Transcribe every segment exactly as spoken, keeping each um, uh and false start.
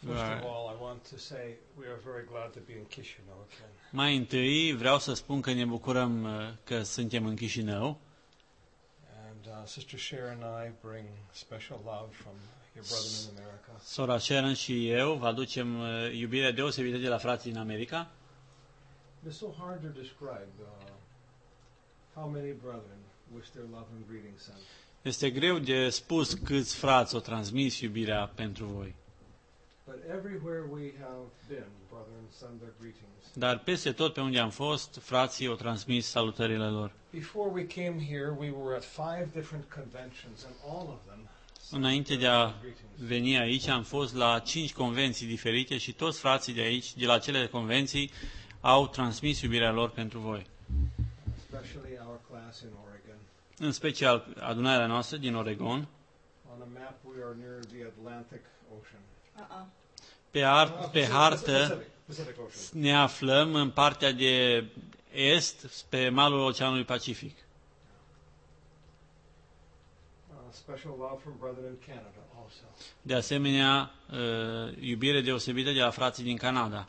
First of all, I want to say we are very glad to be in Chișinău again. Mai întâi vreau să spun că ne bucurăm uh, că suntem în Chișinău. And uh, Sister Sharon and I bring special love from your brother in America. Sora Sharon și eu vă aducem uh, iubirea deosebită de la frații din America. It's so hard to describe uh, how many brethren wish their love and greetings sent. Este greu de spus câți frați o transmis iubirea pentru voi. But everywhere we have been, brethren send their greetings. Dar peste tot pe unde am fost, frații au transmis salutările lor. Before we came here, we were at five different conventions, and all of them sent Înainte de their a greetings. veni aici, am fost la cinci convenții diferite și toți frații de aici, de la cele convenții, au transmis iubirea lor pentru voi. Especially our class in Oregon. În special adunarea noastră din Oregon. On a map, we are near the Atlantic Ocean. Uh-uh. Pe, ar, Uh, pe Pacific- hartă Pacific, Pacific Ocean. ne aflăm în partea de est, pe malul Oceanului Pacific. Uh, special love from brethren in Canada also. De asemenea, uh, iubire deosebită de la frații din Canada.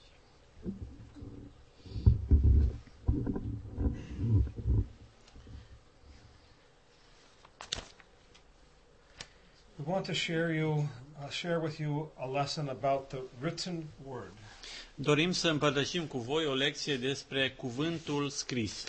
We want to share you, uh, share with you a lesson about the written word. Dorim să împărtășim cu voi o lecție despre cuvântul scris.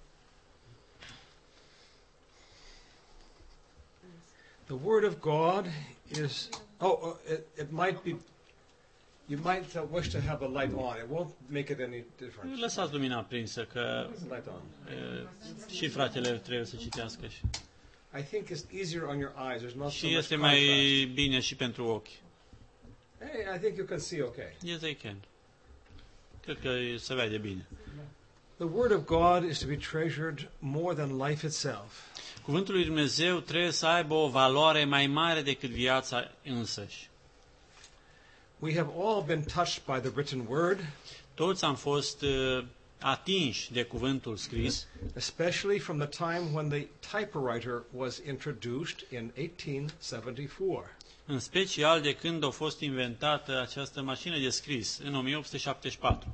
The word of God is. Oh, uh, it, it might be. You might uh, wish to have a light on. It won't make it any difference. Lăsați lumina aprinsă, că There's a light on. uh, și fratele trebuie să citească. Și, I think it's easier on your eyes. There's not so și much este contrast. mai bine și pentru ochi. Hey, I think you can see okay. Yes, I can. Cred că se vede bine. The word of God is to be treasured more than life itself. Cuvântul lui Dumnezeu trebuie să aibă o valoare mai mare decât viața însăși. We have all been touched by the written word, Toți am fost uh, atinși de cuvântul scris, especially from the time when the typewriter was introduced in eighteen seventy-four. în special de când a fost inventată această mașină de scris, în o mie opt sute șaptezeci și patru.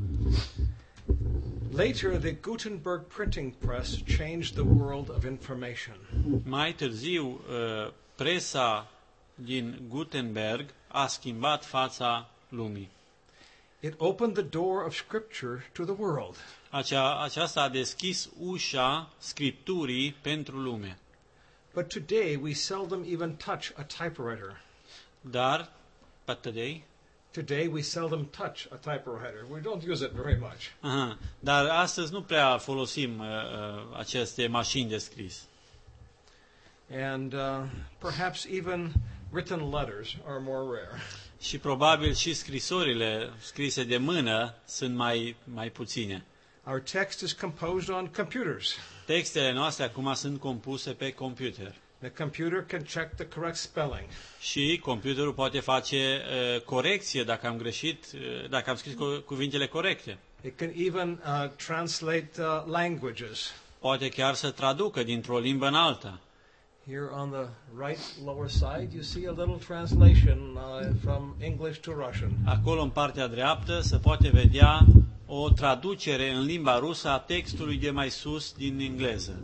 Later, the Gutenberg printing press changed the world of information. Mai târziu, uh, presa din Gutenberg a schimbat fața lumii. It opened the door of Scripture to the world. Acea, aceasta a deschis ușa Scripturii pentru lume. But today, we seldom even touch a typewriter. Dar, but today, Today, we seldom touch a typewriter. We don't use it very much. aha, dar astăzi nu prea folosim uh, uh, aceste mașini de scris. And uh, perhaps even written letters are more rare. Și probabil și scrisorile scrise de mână sunt mai, mai puține. Our text is composed on computers. Textele noastre acum sunt compuse pe computer. The computer can check the correct spelling. Și computerul poate face uh, corecție dacă am greșit, uh, dacă am scris cu, cuvintele corecte. It can even uh, translate uh, languages. Poate chiar să traducă dintr-o limbă în alta. Here on the right lower side, you see a little translation uh, from English to Russian. Acolo, în partea dreaptă, se poate vedea o traducere în limba rusă a textului de mai sus din engleză.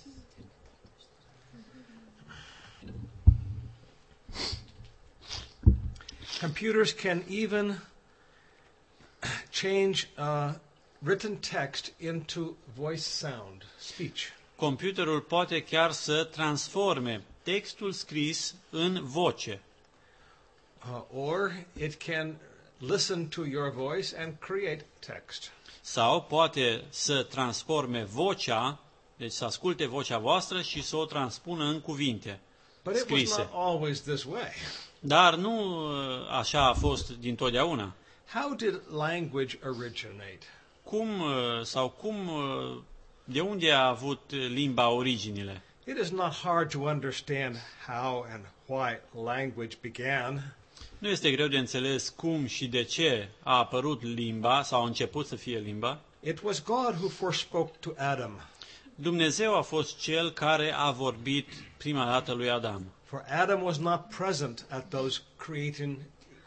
Computers can even change uh, written text into voice sound, speech. Computerul poate chiar să transforme textul scris în voce. Uh, or it can listen to your voice and create text. Sau poate să transforme vocea, deci să asculte vocea voastră și să o transpună în cuvinte But it was scrise. not always this way. Dar nu uh, așa a fost dintotdeauna. How did language originate? Cum uh, sau cum, uh, de unde a avut limba originile? It is not hard to understand how and why language began. Nu este greu de înțeles cum și de ce a apărut limba sau a început să fie limba. It was God who first spoke to Adam. Dumnezeu a fost cel care a vorbit prima dată lui Adam. For Adam was not present at those creating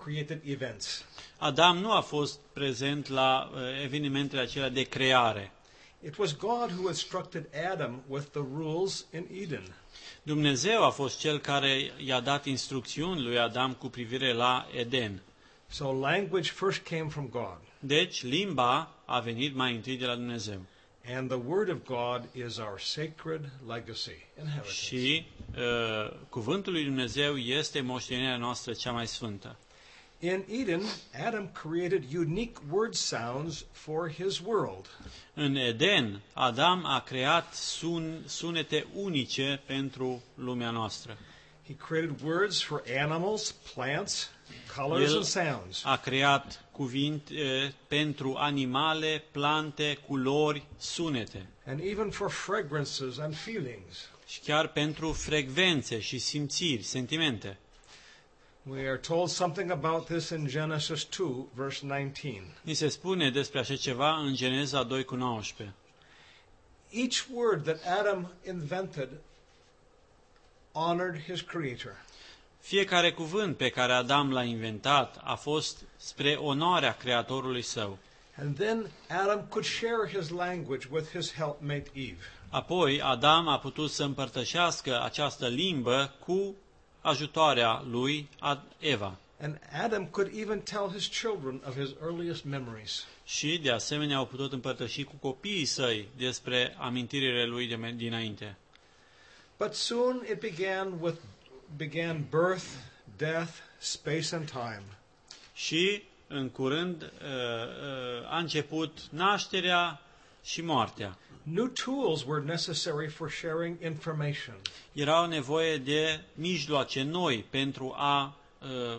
created events. Adam nu a fost prezent la uh, evenimentele acelea de creare. It was God who instructed Adam with the rules in Eden. Dumnezeu a fost cel care i-a dat instrucțiuni lui Adam cu privire la Eden. So language first came from God. Deci, limba a venit mai întâi de la Dumnezeu. And the Word of God is our sacred legacy, inheritance. Și uh, cuvântul lui Dumnezeu este moștenirea noastră cea mai sfântă. In Eden, Adam created unique word sounds for his world. În Eden, Adam a creat sun, sunete unice pentru lumea noastră. He created words for animals, plants, colors El and sounds. a creat cuvinte pentru animale, plante, culori, sunete. And even for fragrances and feelings. Și chiar pentru frecvențe și simțiri, sentimente. We are told something about this in Genesis two, verse nineteen. Ni se spune despre așa ceva în Geneza doi cu nouăsprezece. Each word that Adam invented honored his creator. Fiecare cuvânt pe care Adam l-a inventat a fost spre onoarea Creatorului său. And then Adam could share his language with his helpmate Eve. Apoi Adam a putut să împărtășească această limbă cu ajutoarea lui Eva. And Adam could even tell his children of his earliest memories. Și de asemenea au putut împărtăși cu copiii săi despre amintirile lui de dinainte. But soon it began with began birth, death, space and time. Și în curând uh, uh, a început nașterea și moartea. New tools were necessary for sharing information. Erau nevoie de mijloace noi pentru a, uh,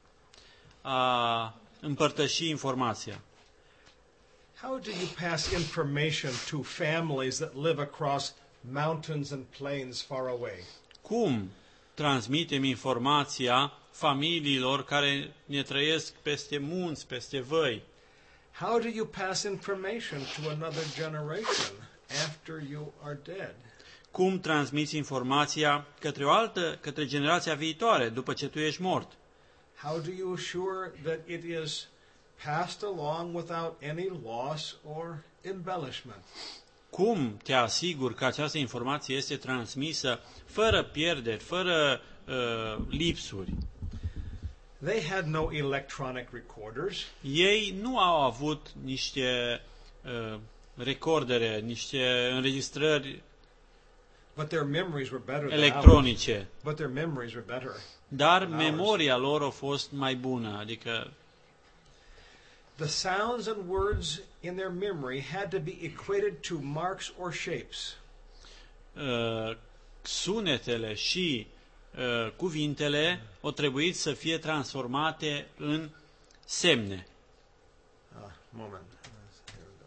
a împărtăși informația. How do you pass information to families that live across mountains and plains far away? Cum transmitem informația familiilor care ne trăiesc peste munți, peste văi? How do you pass information to another generation after you are dead? Cum transmiți informația către o altă, către generația viitoare, după ce tu ești mort? How do you assure that it is passed along without any loss or embellishment? Cum te asiguri că această informație este transmisă fără pierderi, fără uh, lipsuri? They had no electronic recorders. Ei nu au avut niște uh, recordere, niște înregistrări But their memories were better than electronice, ours. But their memories were better. dar than ours. memoria lor a fost mai bună, adică The sounds and words in their memory had to be equated to marks or shapes. uh, sunetele și uh, cuvintele au trebuit să fie transformate în semne. Ah, moment. Here we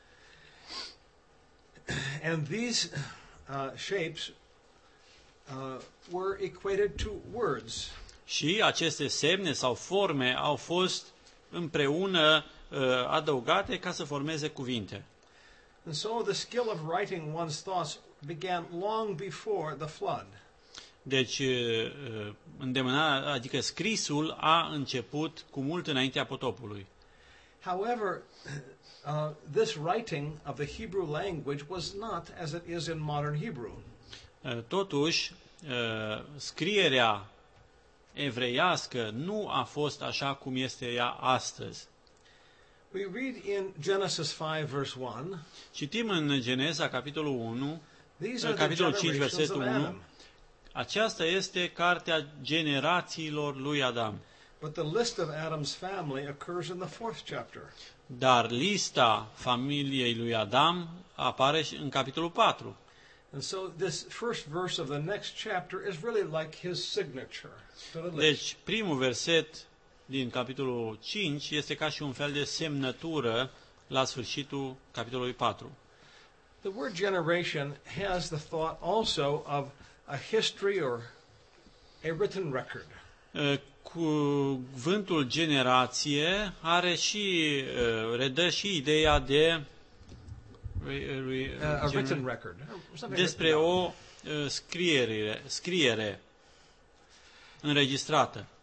go. And these uh, shapes uh, were equated to words. Și aceste semne sau forme au fost împreună uh, adăugate ca să formeze cuvinte. And so the skill of writing one's thoughts began long before the flood. Deci, uh, îndemânarea, adică scrisul a început cu mult înaintea potopului. However, uh, this writing of the Hebrew language was not as it is in modern Hebrew. Uh, totuși, uh, scrierea evreiască nu a fost așa cum este ea astăzi. We read in Genesis five, verse one, Citim în Geneza, capitolul unu, these are the capitolul cinci, generations of versetul unu, Adam. aceasta este cartea generațiilor lui Adam. But the list of Adam's family occurs in the fourth chapter. Dar lista familiei lui Adam apare și în capitolul patru. And so this first verse of the next chapter is really like his signature to the list. Deci, primul verset din capitolul cinci este ca și un fel de semnătură la sfârșitul capitolului patru. The word generation has the thought also of a history or a written record. Uh, Cuvântul generație are și, uh, redă și ideea de re- re- Uh, a gener- written record. Something despre written down. o uh, scriere, scriere înregistrată.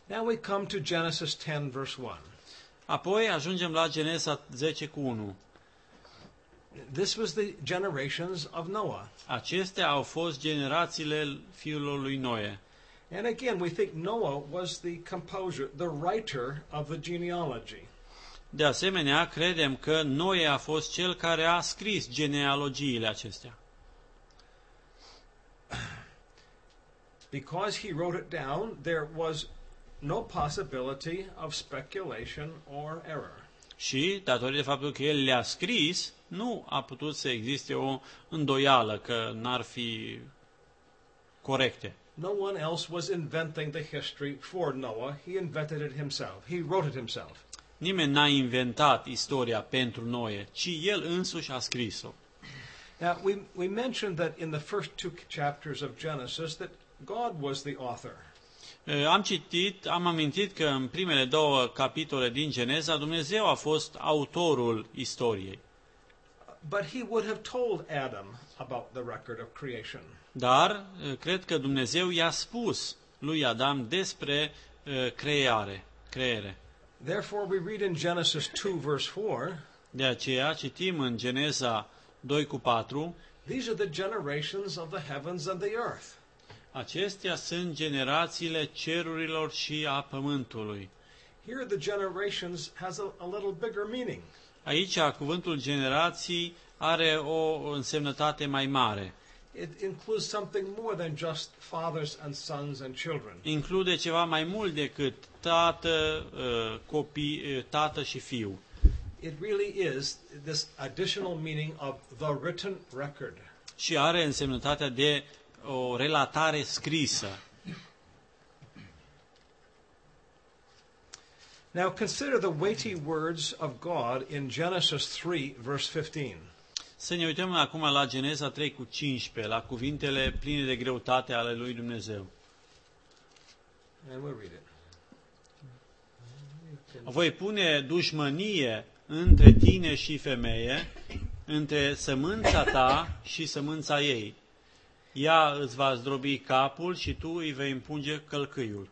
Now we come to Genesis ten, verse one. Apoi ajungem la Genesa zece cu unu. This was the generations of Noah. Acestea au fost generațiile fiului lui Noe. And again, we think Noah was the composer, the writer of the genealogy. De asemenea, credem că Noe a fost cel care a scris genealogiile acestea. Because he wrote it down, there was no possibility of speculation or error. Și, datorită faptului că el le-a scris, nu a putut să existe o îndoială că n-ar fi corecte. No one else was inventing the history for Noah. He invented it himself. He wrote it himself. Nimeni n-a inventat istoria pentru Noe, ci el însuși a scris-o. Now, we, we mentioned that in the first two chapters of Genesis that God was the author. Am citit, am amintit că în primele două capitole din Geneza, Dumnezeu a fost autorul istoriei. But he would have told Adam about the record of creation. Dar cred că Dumnezeu i-a spus lui Adam despre uh, creare, creere. Therefore we read in Genesis two verse four, De aceea citim în Geneza doi cu patru, these are the generations of the heavens and the earth. acestea sunt generațiile cerurilor și a pământului. Here the generations has a, a little bigger meaning. Aici cuvântul generații are o însemnătate mai mare. It includes something more than just fathers and sons and children. Include ceva mai mult decât tată, copii, tată și fiu. It really is this additional meaning of the written record. Și are însemnătatea de o relatare scrisă. Now consider the weighty words of God in Genesis three verse fifteen. Să ne uităm acum la Geneza trei cu cincisprezece, la cuvintele pline de greutate ale lui Dumnezeu. And we'll read it. Voi pune dușmănie între tine și femeie, între sămânța ta și sămânța ei. Ea îți va zdrobi capul și tu îi vei împunge călcâiul.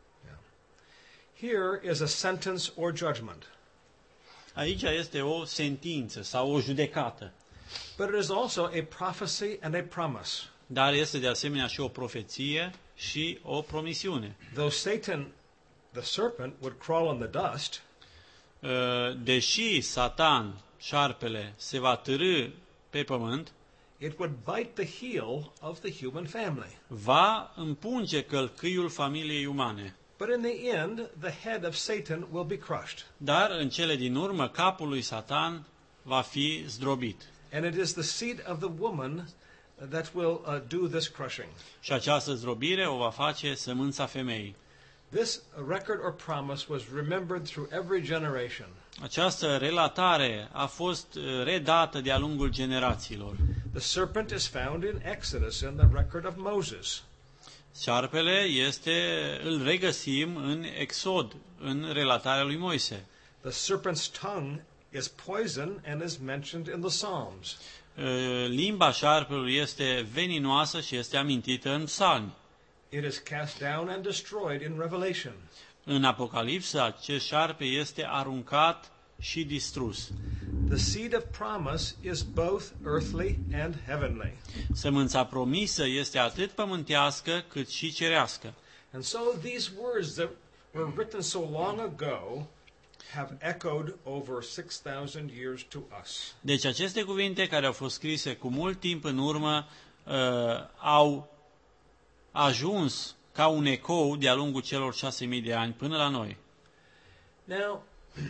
Here is a sentence or judgment. Aici este o sentință sau o judecată. But it is also a prophecy and a promise. Dar este de asemenea și o profeție și o promisiune. Though Satan, the serpent, would crawl in the dust, deși Satan, șarpele, se va târî pe pământ, it would bite the heel of the human family. Va împunge călcâiul familiei umane. But in the end, the head of Satan will be crushed. Dar în cele din urmă, capul lui Satan va fi zdrobit. And it is the seed of the woman that will uh, do this crushing. Și această zdrobire o va face sămânța femeii. This record or promise was remembered through every generation. Această relatare a fost redată de-a lungul generațiilor. The serpent is found in Exodus in the record of Moses. Șarpele este, îl regăsim în Exod, în relatarea lui Moise. The serpent's tongue is poison and is mentioned in the Psalms. Limba șarpelui este veninoasă și este amintită în Psalmi. It is cast down and destroyed in Revelation. În Apocalipsa, acest șarpe este aruncat și distrus. The seed of promise is both earthly and heavenly. Sămânța promisă este atât pământească cât și cerească. And so these words that were written so long ago have echoed over six thousand years to us. Deci aceste cuvinte care au fost scrise cu mult timp în urmă uh, au ajuns ca un ecou de-a lungul celor șase mii de ani până la noi. Now,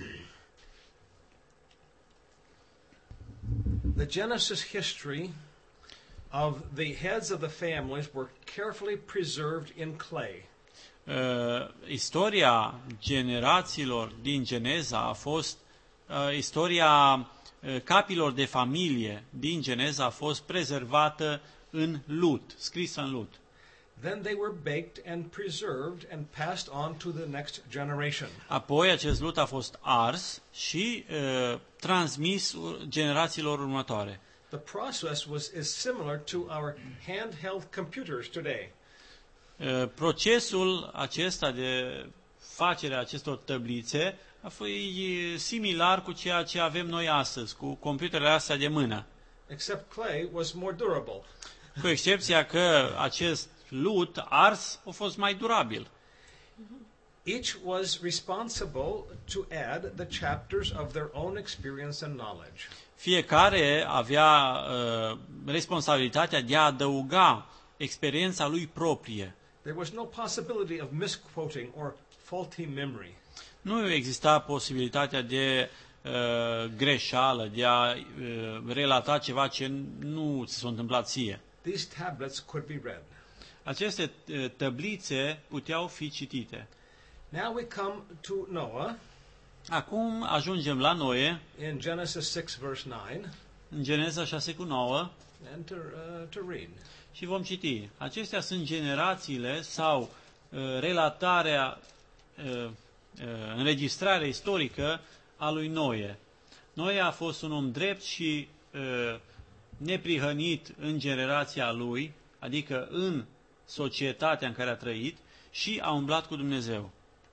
the Genesis history of the heads of the families were carefully preserved in clay. Uh, istoria generațiilor din Geneza a fost uh, istoria uh, capilor de familie din Geneza a fost prezervată în lut, scrisă în lut. Then they were baked and preserved and passed on to the next generation. Apoi acest lut a fost ars și uh, transmis generațiilor următoare. The process was is similar to our handheld computers today. Uh, procesul acesta de facerea acestor tăblițe a fost similar cu ceea ce avem noi astăzi, cu computerele astea de mână. Except clay was more durable. Cu excepția că acest lut ars a fost mai durabil. Each was responsible to add the chapters of their own experience and knowledge. Fiecare avea uh, responsabilitatea de a adăuga experiența lui proprie. There was no possibility of misquoting or faulty memory. Nu exista posibilitatea de uh, greșeală, de a uh, relata ceva ce nu ți s-a întâmplat ție. These tablets could be read. Aceste uh, tăblițe puteau fi citite. Now we come to Noah Acum ajungem la Noe, in Genesis six verse nine, în Geneza șase cu nouă, and to, uh, to read. și vom citi. Acestea sunt generațiile sau uh, relatarea, uh, uh, înregistrarea istorică a lui Noe. Noe a fost un om drept și uh, neprihănit în generația lui, adică în societatea în care a trăit, și a umblat cu Dumnezeu.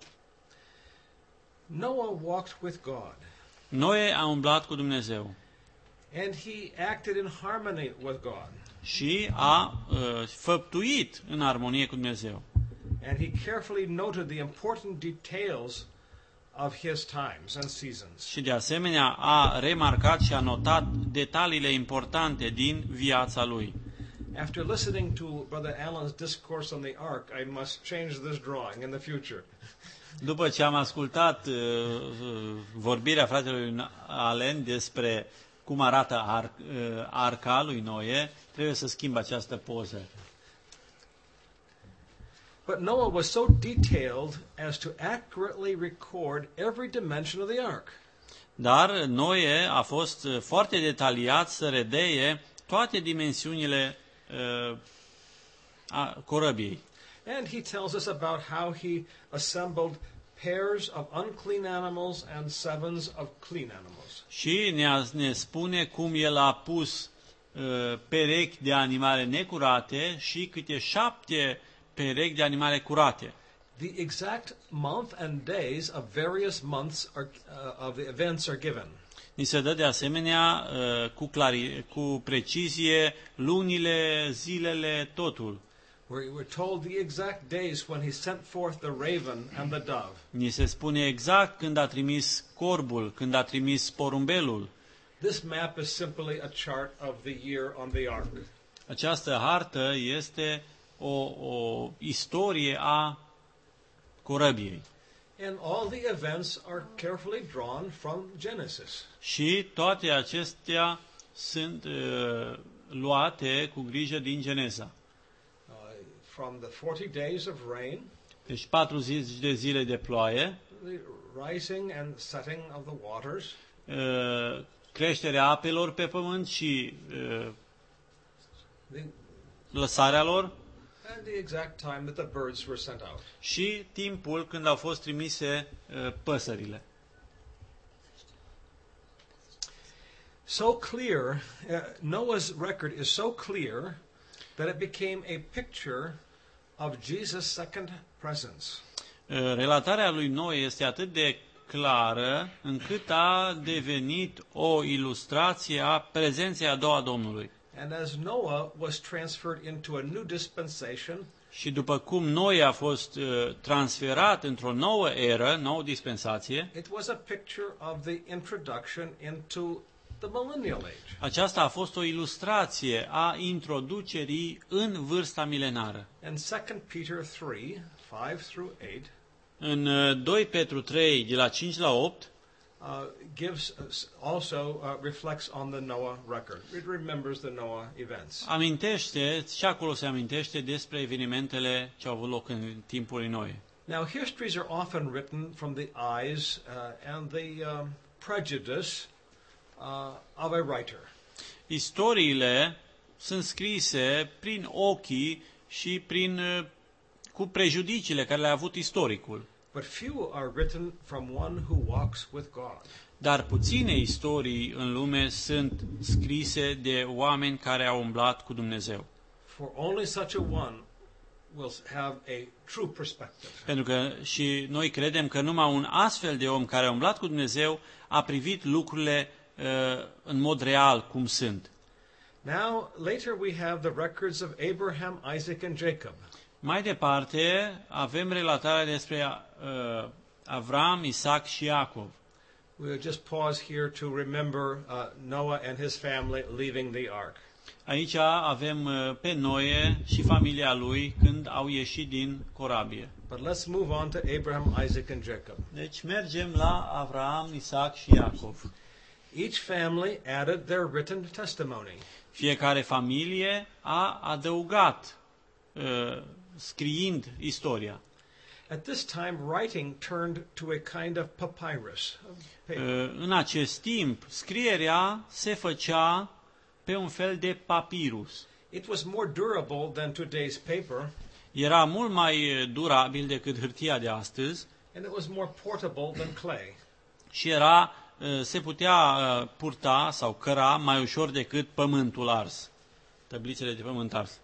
Noah walked with God, Noe a umblat cu Dumnezeu and he acted in harmony with God, și a uh, făptuit în armonie cu Dumnezeu. and he carefully noted the important details of his times and seasons. Și de asemenea a remarcat și a notat detaliile importante din viața lui. After listening to Brother Allen's discourse on the ark, I must change this drawing in the future. După ce am ascultat uh, uh, vorbirea fratelui Allen despre cum arată ar, uh, arca lui Noe, trebuie să schimb această poză. But Noah was so detailed as to accurately record every dimension of the ark. Dar Noe a fost uh, foarte detaliat să redeie toate dimensiunile uh, a corăbiei. And he tells us about how he assembled pairs of unclean animals and sevens of clean animals. Și ne, ne spune cum el a pus uh, perechi de animale necurate și câte șapte perechi de animale curate. The exact month and days of various months are, uh, of the events are given. Ni se dă de asemenea uh, cu, clari, cu precizie lunile, zilele, totul. We're, we're told the exact days when he sent forth the raven and the dove. Ni se spune exact când a trimis corbul, când a trimis porumbelul. This map is simply a chart of the year on the ark. Această hartă este o, o istorie a corăbiei. And all the events are carefully drawn from Genesis. Și toate acestea sunt uh, luate cu grijă din Geneza. Uh, from the forty days of rain, Deci patruzeci de zile de ploaie, the rising and setting of the waters, uh, creșterea apelor pe pământ și uh, the, lăsarea lor, and the exact time that the birds were sent out. și timpul când au fost trimise uh, păsările. So clear, uh, Noah's record is so clear that it became a picture of Jesus' second presence. Uh, relatarea lui Noe este atât de clară încât a devenit o ilustrație a prezenței a doua Domnului. And as Noah was transferred into a new dispensation, Și după cum Noe a fost uh, transferat într-o nouă eră, nouă dispensație, it was a picture of the introduction into the millennial age. aceasta a fost o ilustrație a introducerii în vârsta milenară. And Second Peter three, five through eight, În uh, doi Petru trei, de la cinci la opt, uh, gives us also uh, reflects on the Noah record. It remembers the Noah events. amintește, și acolo se amintește despre evenimentele ce au avut loc în timpul lui Noe. Now, histories are often written from the eyes uh, and the um, prejudice uh, of a writer. Istoriile sunt scrise prin ochii și prin uh, cu prejudiciile care le-a avut istoricul. But few are written from one who walks with God. Dar puține istorii în lume sunt scrise de oameni care au umblat cu Dumnezeu. For only such a one will have a true perspective. Pentru că și noi credem că numai un astfel de om care a umblat cu Dumnezeu a privit lucrurile uh, în mod real cum sunt. Now, later we have the records of Abraham, Isaac, and Jacob. Mai departe, avem relatarea despre uh, Avram, Isaac și Iacov. We'll just pause here to remember uh, Noah and his family leaving the ark. Aici avem uh, pe Noe și familia lui când au ieșit din corabie. But let's move on to Abraham, Isaac, and Jacob. Deci mergem la Avram, Isaac și Iacov. Each family added their written testimony. Fiecare familie a adăugat, uh, scriind istoria. At this time, writing turned to a kind of papyrus. Of paper. Uh, în acest timp, scrierea se făcea pe un fel de papirus. It was more durable than today's paper, Era mult mai durabil decât hârtia de astăzi and it was more portable than clay. și era, uh, se putea uh, purta sau căra mai ușor decât pământul ars, tăblițele de pământ ars.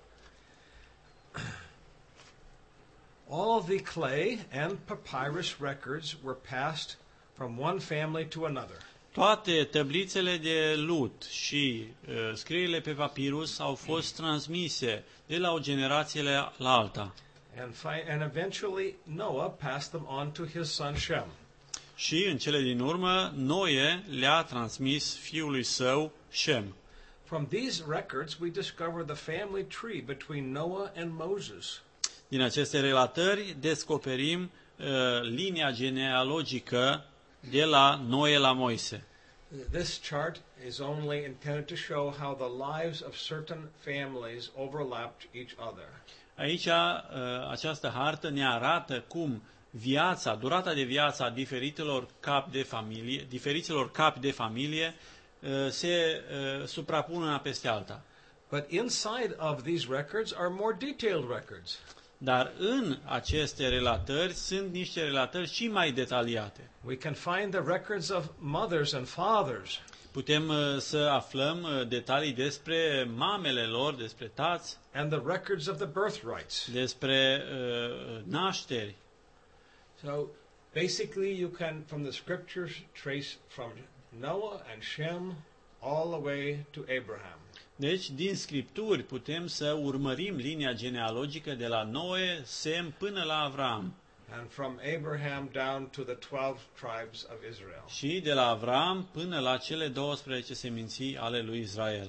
All the clay and papyrus records were passed from one family to another. Toate tăblițele de lut și uh, scrierile pe papirus au fost transmise de la o generație la alta. And, fi- and eventually Noah passed them on to his son Shem. Și în cele din urmă, Noe le-a transmis fiului său, Shem. From these records, we discover the family tree between Noah and Moses. Din aceste relatări descoperim uh, linia genealogică de la Noe la Moise. This chart is only intended to show how the lives of certain families overlapped each other. Aici, uh, această hartă ne arată cum viața, durata de viață a diferitelor capi de familie, diferiților capi de familie uh, se uh, suprapun una peste alta. But inside of these records are more detailed records. Dar în aceste relatări sunt niște relatări și mai detaliate. We can find the records of mothers and fathers, Putem uh, să aflăm uh, detalii despre mamele lor, despre tați, and the records of the birthrights. despre uh, nașteri. So basically, you can, from the scriptures, trace from Noah and Shem all the way to Abraham. Deci, din Scripturi putem să urmărim linia genealogică de la Noe, Sem, până la Avram. And from Abraham down to the twelve tribes of Israel. Și de la Avram până la cele douăsprezece seminții ale lui Israel.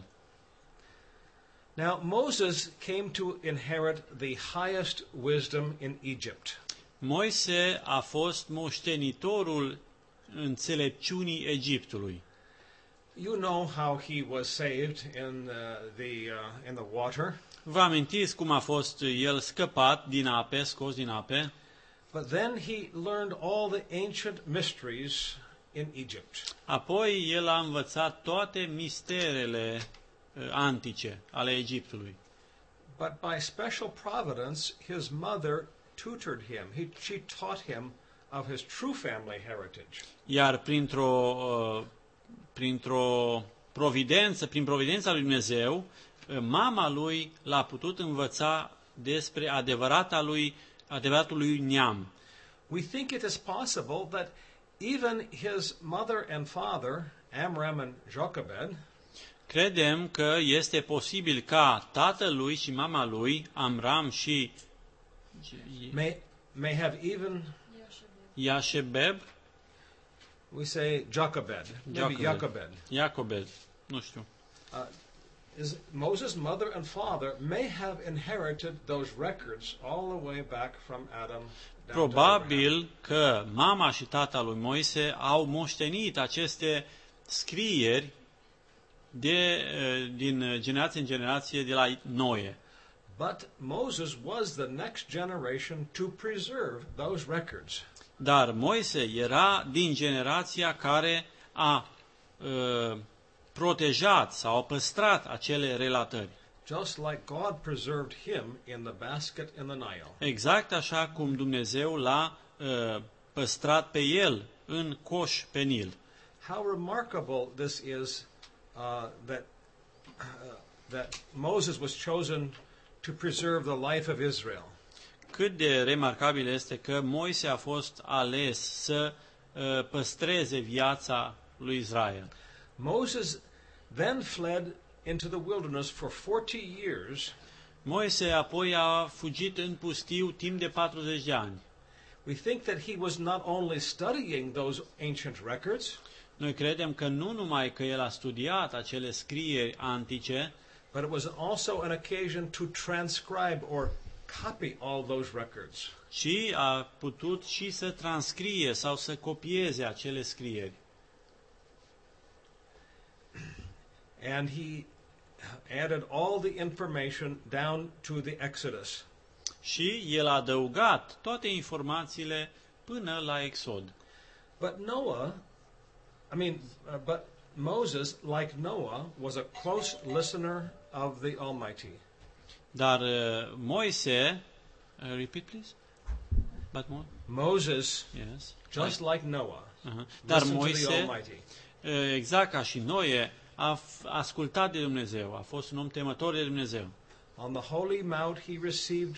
Now, Moses came to inherit the highest wisdom in Egypt. Moise a fost moștenitorul înțelepciunii Egiptului. You know how he was saved in uh, the uh, in the water, Vă amintiți cum a fost el scăpat din ape, scos din ape? but then he learned all the ancient mysteries in Egypt. Apoi el a învățat toate misterele uh, antice ale Egiptului. But by special providence, his mother tutored him. He, she taught him of his true family heritage. Iar printr-o uh, printr-o providență, prin providența lui Dumnezeu, uh, mama lui l-a putut învăța despre adevărata lui, adevăratul lui neam. We think it is possible that even his mother and father, Amram and Jochebed, Credem că este posibil ca tatălui și mama lui, Amram și may, may have even, Iașebeb, we say Jochebed, maybe Jochebed. Iacobed, nu știu. Uh, is Moses' mother and father may have inherited those records all the way back from Adam down to Abraham. Probabil că mama și tata lui Moise au moștenit aceste scrieri de, din generație în generație de la Noe. But Moses was the next generation to preserve those records. Dar Moise era din generația care a uh, protejat sau a păstrat acele relatări. Just like God preserved him in the basket in the Nile. Exact așa cum Dumnezeu l-a uh, păstrat pe el în coș pe Nil. How remarkable this is uh, that, uh, that Moses was chosen to preserve the life of Israel. cât de remarcabil este că Moise a fost ales să uh, păstreze viața lui Israel. Moses then fled into the wilderness for forty years. Moise apoi a fugit în pustiu timp de patruzeci de ani. We think that he was not only studying those ancient records, Noi credem că nu numai că el a studiat acele scrieri antice, but it was also an occasion to transcribe or copy all those records. ci a putut și să transcrie sau să copieze acele scrieri. And he added all the information down to the Exodus. Și el a adăugat toate informațiile până la Exod. But Noah, I mean, uh, but Moses, like Noah, was a close listener of the Almighty. Dar uh, Moise, uh, repeat please? But more? Moses, Yes. just like Noah, Uh-huh. Dar listened to the Moise, Almighty. uh, exact ca și Noe, a f- ascultat de Dumnezeu, a fost un om temător de Dumnezeu. On the holy mount, he received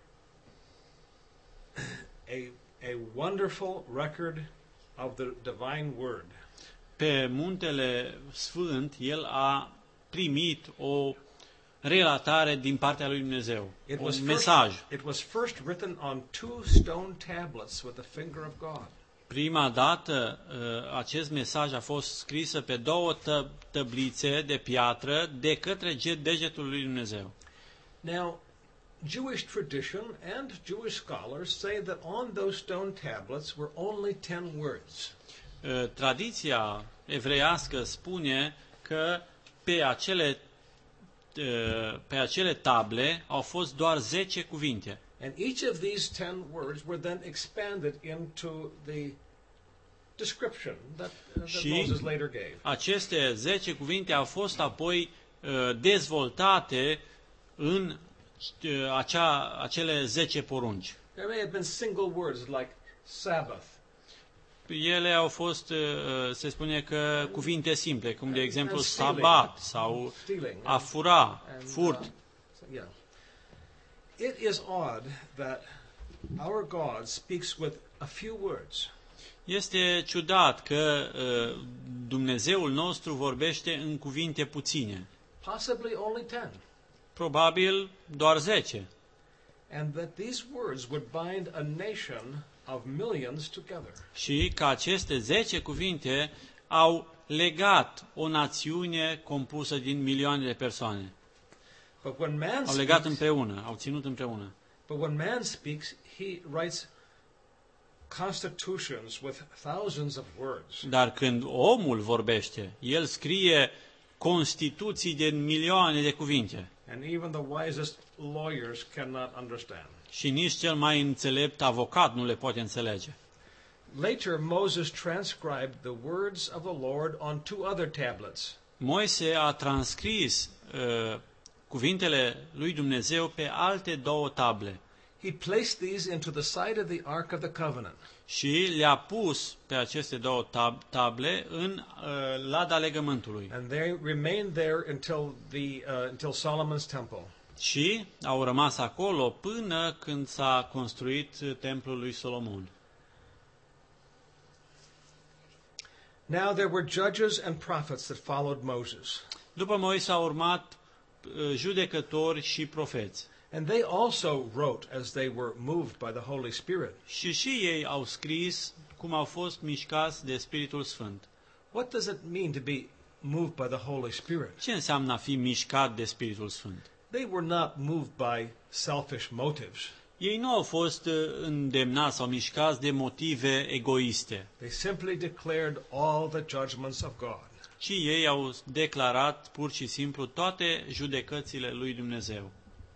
a, a wonderful record of the divine word. Pe muntele sfânt, el a primit o relatare din partea lui Dumnezeu, It un was, first, mesaj. it was first written on two stone tablets with the finger of God. Prima dată, uh, acest mesaj a fost scris pe două tă- tăblițe de piatră de către ge- degetul lui Dumnezeu. Now, Jewish tradition and Jewish scholars say that on those stone tablets were only ten words. Uh, Tradiția evreiască spune că pe acele, uh, pe acele table au fost doar zece cuvinte. And each of these ten words were then expanded into the description that, uh, that Și Moses later gave. aceste zece cuvinte au fost apoi uh, dezvoltate în uh, acea, acele zece porunci. There may have been single words like Sabbath, Ele au fost, uh, se spune că cuvinte simple, cum de exemplu And stealing. sabat sau stealing. a fura, and, uh, furt. so, yeah. It is odd that our God speaks with a few words. Este ciudat că uh, Dumnezeul nostru vorbește în cuvinte puține, Possibly only ten. probabil doar zece. And that these words would bind a nation of millions together. Și că aceste zece cuvinte au legat o națiune compusă din milioane de persoane. But when man Au legat speaks, împreună, au ținut împreună. but when man speaks, he writes constitutions with thousands of words. Dar când omul vorbește, el scrie constituții de milioane de cuvinte. And even the wisest lawyers cannot understand. Și nici cel mai înțelept avocat nu le poate înțelege. Later, Moses transcribed the words of the Lord on two other tablets. Moise a transcris uh, cuvintele lui Dumnezeu pe alte două table He placed these into the side of the Ark of the Covenant. și le-a pus pe aceste două tab- table în uh, lada legământului. And they remained there until the uh, until Solomon's temple. Și au rămas acolo până când s-a construit uh, templul lui Solomon. Now there were judges and prophets that followed Moses, După Moise au urmat uh, judecători și profeți. and they also wrote as they were moved by the Holy Spirit. Și și ei au scris cum au fost mișcați de Spiritul Sfânt. What does it mean to be moved by the Holy Spirit? Ce înseamnă a fi mișcat de Spiritul Sfânt? They were not moved by selfish motives. Ei nu au fost uh, îndemnați sau mișcați de motive egoiste, They simply declared all the judgments of God. ci ei au declarat pur și simplu toate judecățile lui Dumnezeu.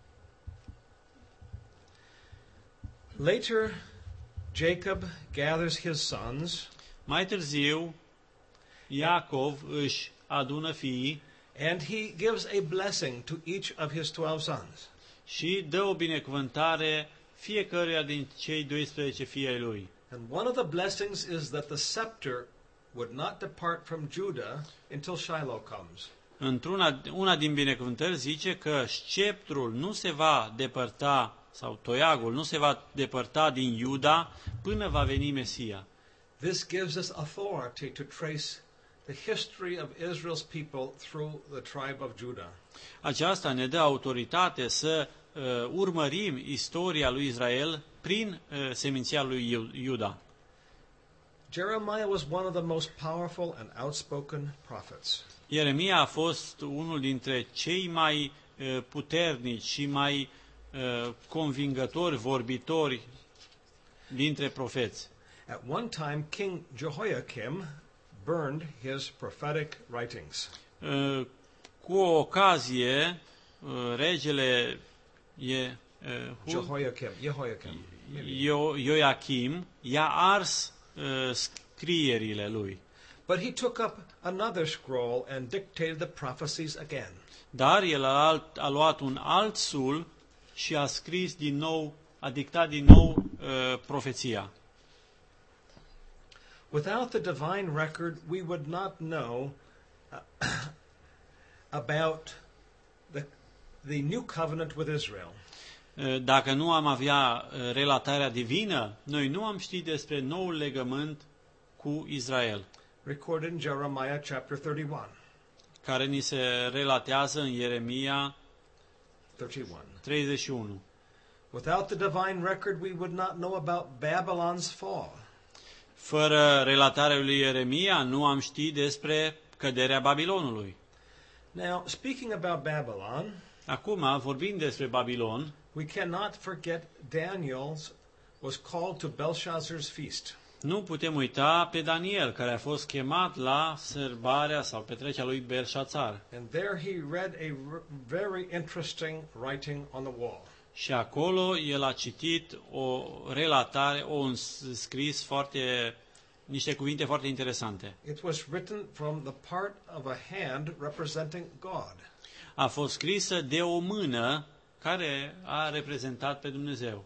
Later, Jacob gathers his sons Mai târziu, Iacov își adună fiii and he gives a blessing to each of his twelve sons. și dă o binecuvântare fiecăruia din cei doisprezece fii ai lui. And one of the blessings is that the scepter would not depart from Judah until Shiloh comes. Într-una una din binecuvântări zice că sceptrul nu se va depărta sau toiagul nu se va depărta din Iuda până va veni Mesia. This gives us authority to trace the history of Israel's people through the tribe of Judah. Aceasta ne dă autoritate să uh, urmărim istoria lui Israel prin uh, seminția lui Iuda. Jeremiah was one of the most powerful and outspoken prophets. Ieremia a fost unul dintre cei mai uh, puternici și mai uh, convingători vorbitori dintre profeți. At one time, King Jehoiakim burned his prophetic writings. Uh, cu o ocazie, uh, regele e, uh, Jehoiakim, Jehoiakim. Io, Ioachim i-a ars uh, scrierile lui. But he took up another scroll and dictated the prophecies again. Dar el a, alt, a luat un alt sul și a scris din nou, a dictat din nou uh, profeția. Without the divine record, we would not know uh, about the, the new covenant with Israel. Dacă nu am avea relatarea divină, noi nu am ști despre noul legământ cu Israel, recorded in Jeremiah chapter thirty-one. Care ni se relatează în Ieremia thirty-one. treizeci și unu. Without the divine record, we would not know about Babylon's fall. Fără relatarea lui Ieremia, nu am ști despre căderea Babilonului. Now, speaking about Babylon, acum, vorbind despre Babilon, we cannot forget Daniel's was called to Belshazzar's feast. Nu putem uita pe Daniel, care a fost chemat la sărbarea sau petrecerea lui Belșațar. And there he read a very interesting writing on the wall. Și acolo el a citit o relatare, o un scris foarte, niște cuvinte foarte interesante. It was written from the part of a hand representing God. A fost scrisă de o mână care a reprezentat pe Dumnezeu.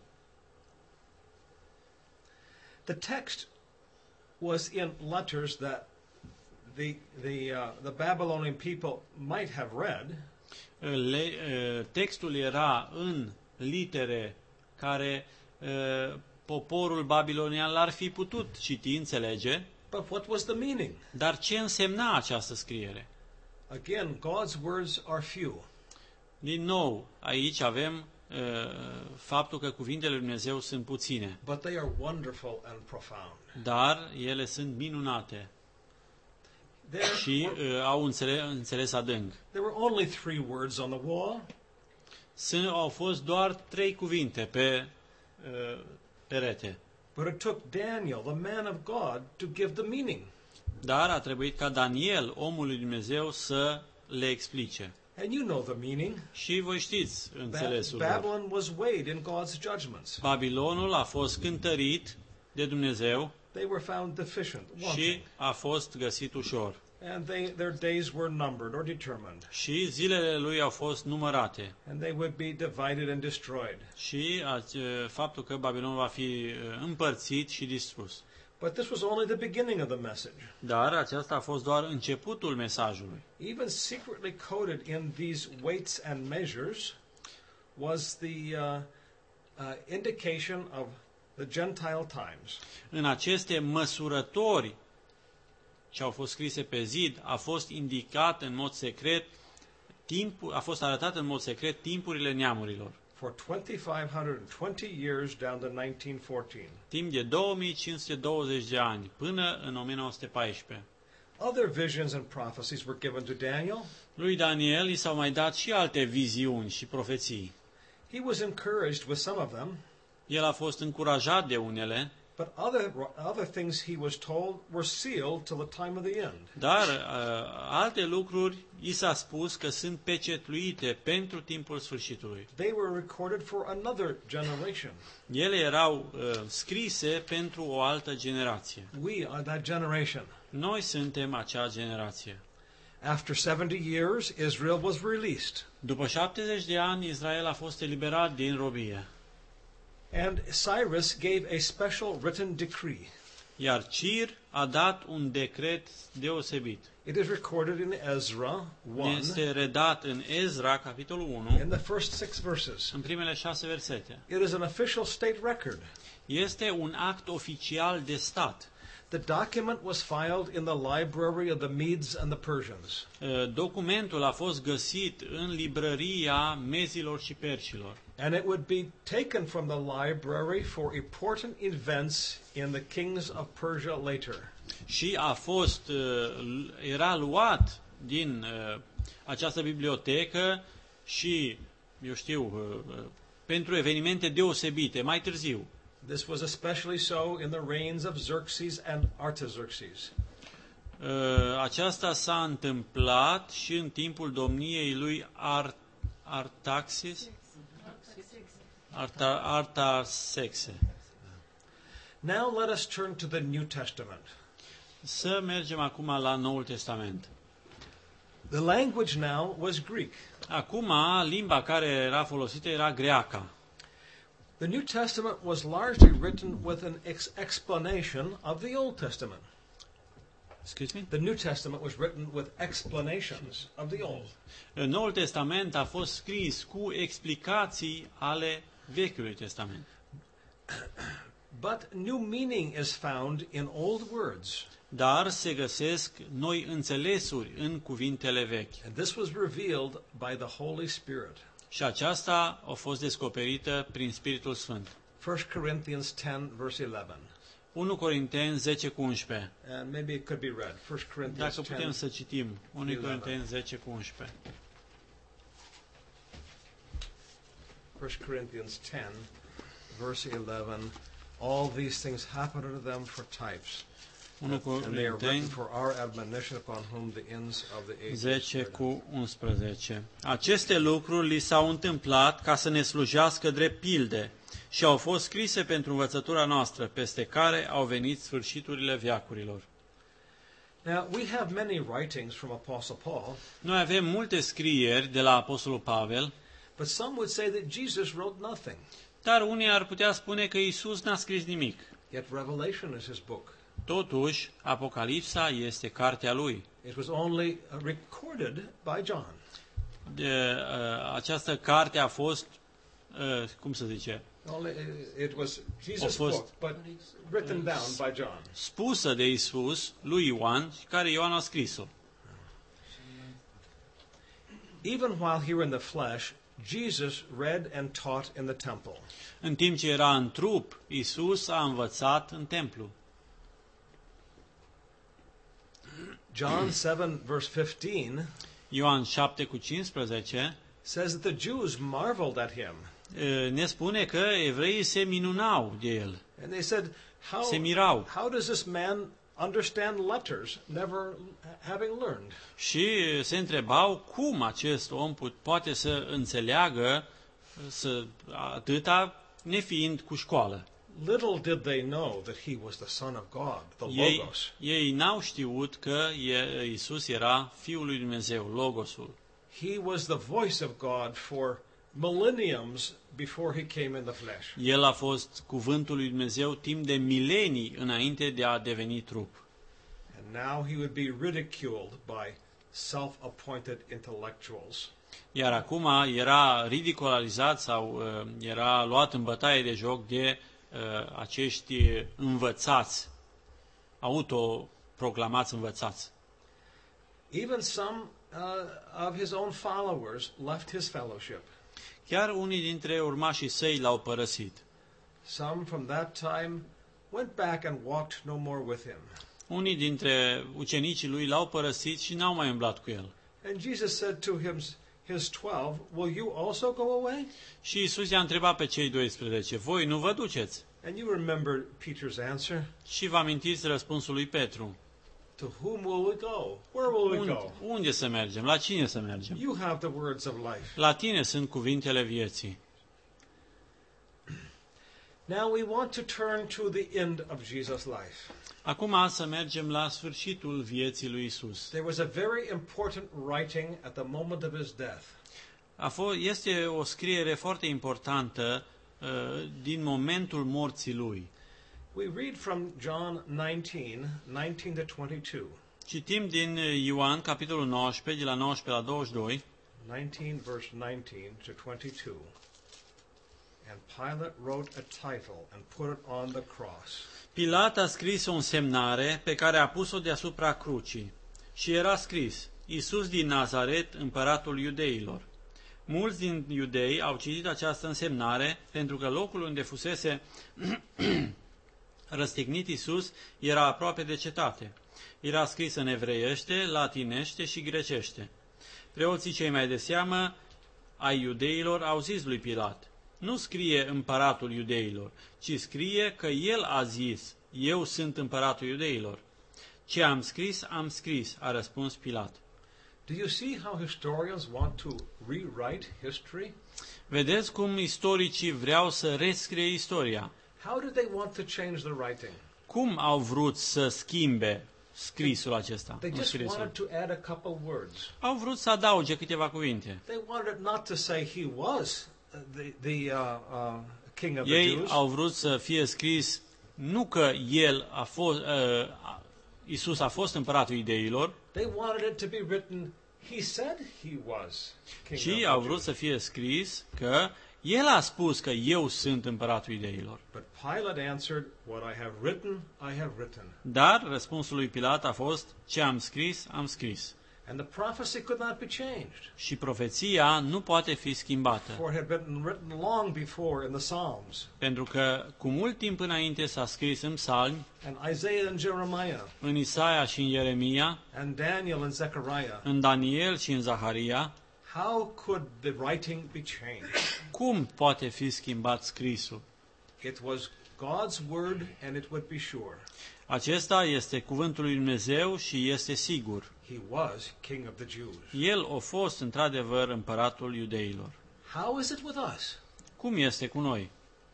The text was in letters that the the uh, the Babylonian people might have read. Le, textul era în litere care uh, poporul babilonian l-ar fi putut citi, înțelege. But what was the meaning? Dar ce însemna această scriere? Again, God's words are few. Din nou, aici avem uh, faptul că cuvintele lui Dumnezeu sunt puține. But they are wonderful and profound. Dar ele sunt minunate. There și uh, au înțeles, înțeles adânc. There were only three words on the wall. Sunt, au fost doar trei cuvinte pe uh, perete. But it took Daniel, the man of God, to give the meaning. Dar a trebuit ca Daniel, omul lui Dumnezeu, să le explice. And you know the meaning. Și voi știți înțelesul lor. Babylon was weighed in God's judgments. Babilonul a fost cântărit de Dumnezeu. They were found deficient, și a fost găsit ușor. And they, their days were numbered or determined. Și zilele lui au fost numărate. And they would be divided and destroyed. Și faptul că Babilonul va fi împărțit și distrus. But this was only the beginning of the message. Dar aceasta a fost doar începutul mesajului. Even secretly coded in these weights and measures was the uh, uh, indication of the Gentile times. În aceste măsurători ce au fost scrise pe zid, a fost indicat în mod secret timpul, a fost arătat în mod secret timpurile neamurilor. For twenty-five twenty years down to nineteen fourteen. Timp de două mii cinci sute douăzeci de ani până în o mie nouă sute paisprezece. Other visions and prophecies were given to Daniel. Lui Daniel i s-au mai dat și alte viziuni și profeții. He was encouraged with some of them. El a fost încurajat de unele. But other other things he was told were sealed till the time of the end. Dar uh, alte lucruri i s-a spus că sunt pecetluite pentru timpul sfârșitului. They were recorded for another generation. Ele erau uh, scrise pentru o altă generație. We are that generation. Noi suntem acea generație. After seventy years, Israel was released. După șaptezeci de ani, Israel a fost eliberat din robie. And Cyrus gave a special written decree. Iar Cir a dat un decret deosebit. It is recorded in Ezra one, Este redat în Ezra, capitolul unu, in the first six verses. în primele șase versete. It is an official state record. Este un act oficial de stat. The document was filed in the library of the Medes and the Persians. Uh, Documentul a fost găsit în librăria mezilor și perșilor. And it would be taken from the library for important events in the kings of Persia later. Și a fost, uh, era luat din uh, această bibliotecă și, eu știu, uh, pentru evenimente deosebite, mai târziu. This was especially so in the reigns of Xerxes and Artaxerxes. Uh, Aceasta s-a întâmplat și în timpul domniei lui Ar- Artaxis, Arta, Artaxerxe. Now let us turn to the New Testament. Să mergem acum la Noul Testament. The language now was Greek. Acum, limba care era folosită era greaca. The New Testament was largely written with an ex- explanation of the Old Testament. Excuse me? The New Testament was written with explanations of the Old. Noul Testament a fost scris cu explicații ale Vechiului Testament. But new meaning is found in old words. Dar se găsesc noi înțelesuri în cuvintele vechi. And this was revealed by the Holy Spirit. Și aceasta a fost descoperită prin Spiritul Sfânt. First Corinthians ten, verse eleven. unu Corinteni zece cu unsprezece. And maybe it could be read. First Corinthians Dacă putem ten. să citim unu Corinteni zece cu unsprezece. First Corinthians ten, verse eleven. All these things happen unto them for types. unu And they are written Corinteni for our admonition upon whom the ends of the ages zece are cu unsprezece. Aceste lucruri li s-au întâmplat ca să ne slujească drept pilde și au fost scrise pentru învățătura noastră, peste care au venit sfârșiturile veacurilor. Now, we have many writings from Apostle Paul, Noi avem multe scrieri de la Apostolul Pavel, but some would say that Jesus wrote nothing. dar unii ar putea spune că Iisus n-a scris nimic. Yet Revelation is his book. Totuși, Apocalipsa este cartea lui. It was only recorded by John. De, uh, această carte a fost, uh, cum să zice, Only, uh, it was Jesus' A fost- book, but written down by John. spusă de Iisus lui Ioan, care Ioan a scris-o. Even while here in the flesh, Jesus read and taught in the temple. În timp ce era în trup, Iisus a învățat în templu. John seven, verse fifteen, Ioan șapte cu cincisprezece says that the Jews marveled at him. uh, ne spune că evreii se minunau de el. And they said, how, Se mirau. how does this man understand letters, never having learned? Și se întrebau cum acest om put- poate să înțeleagă să, atâta nefiind cu școală. Little did they know that he was the Son of God, the Ei, Logos. ei n-au știut că e- Iisus era Fiul lui Dumnezeu, Logosul. He was the voice of God for millenniums before he came in the flesh. El a fost cuvântul lui Dumnezeu timp de milenii înainte de a deveni trup. And now he would be ridiculed by self-appointed intellectuals. Iar acum era ridicularizat sau uh, era luat în bătaie de joc de uh, acești învățați, autoproclamați învățați. Even some uh, of his own followers left his fellowship. Chiar unii dintre urmașii săi l-au părăsit. Some from that time went back and walked no more with him. Unii dintre ucenicii lui l-au părăsit și n-au mai umblat cu el. And Jesus said to him, his twelve, will you also go away? Și Iisus i-a întrebat pe cei doisprezece, voi nu vă duceți? And you remember Peter's answer, Și vă amintiți răspunsul lui Petru. to whom will we go? Where will we Unde, go? unde să mergem? La cine să mergem? You have the words of life. La tine sunt cuvintele vieții. Now we want to turn to the end of Jesus' life. Acum să mergem la sfârșitul vieții lui Isus. There was a very important writing at the moment of his death. A fost, este o scriere foarte importantă uh, din momentul morții lui. We read from John nineteen, nineteen to twenty-two. Citim din Ioan, capitolul nouăsprezece, de la nouăsprezece la douăzeci și doi. nineteen, verse nineteen to twenty-two. And Pilate wrote a title and put it on the cross. Pilat a scris o însemnare pe care a pus-o deasupra crucii și era scris: Iisus din Nazaret, împăratul iudeilor. Mulți din iudei au citit această însemnare pentru că locul unde fusese răstignit Iisus era aproape de cetate. Era scris în evreiește, latinește și grecește. Preoții cei mai de seamă ai iudeilor au zis lui Pilat: nu scrie împăratul iudeilor, ci scrie că el a zis: eu sunt împăratul iudeilor. Ce am scris, am scris, a răspuns Pilat. Do you see how historians want to rewrite history? Vedeți cum istoricii vreau să rescrie istoria. How did they want to change the writing? Cum au vrut să schimbe scrisul acesta? They just Scrisul. wanted to add a couple words. Au vrut să adauge câteva cuvinte. They wanted it not to say he was the, the uh, uh, king of the Ei Jews. au vrut să fie scris nu că el a fost, uh, Iisus a fost împăratul iudeilor, They wanted it to be written, he said he was king ci of the au Jews. vrut să fie scris că el a spus că eu sunt împăratul iudeilor. But Pilate answered, what I have written, I have written. Dar răspunsul lui Pilat a fost: ce am scris, am scris. And the prophecy could not be changed. Și profeția nu poate fi schimbată, For it had been written long before in the Psalms, pentru că cu mult timp înainte s-a scris în Psalmi, and Isaiah and Jeremiah, în Isaia și în Ieremia, and Daniel and Zechariah. în Daniel și în Zaharia. How could the writing be changed? Cum poate fi schimbat scrisul? It was God's word, and it would be sure. Acesta este cuvântul lui Dumnezeu și este sigur. He was king of the Jews. El a fost într-adevăr împăratul iudeilor. How is it with us? Cum este cu noi?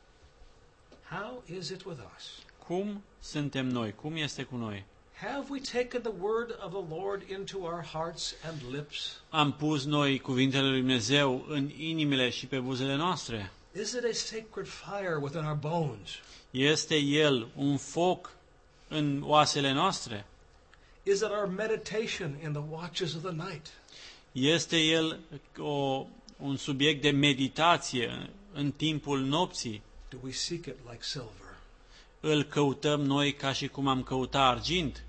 How is it with us? Cum suntem noi? Cum este cu noi? Have we taken the word of the Lord into our hearts and lips? Am pus noi cuvintele lui Dumnezeu în inimile și pe buzele noastre? Is it a sacred fire within our bones? Este El un foc în oasele noastre? Is it our meditation in the watches of the night? Este El o, un subiect de meditație în timpul nopții? Do we seek it like silver? Îl căutăm noi ca și cum am căuta argint?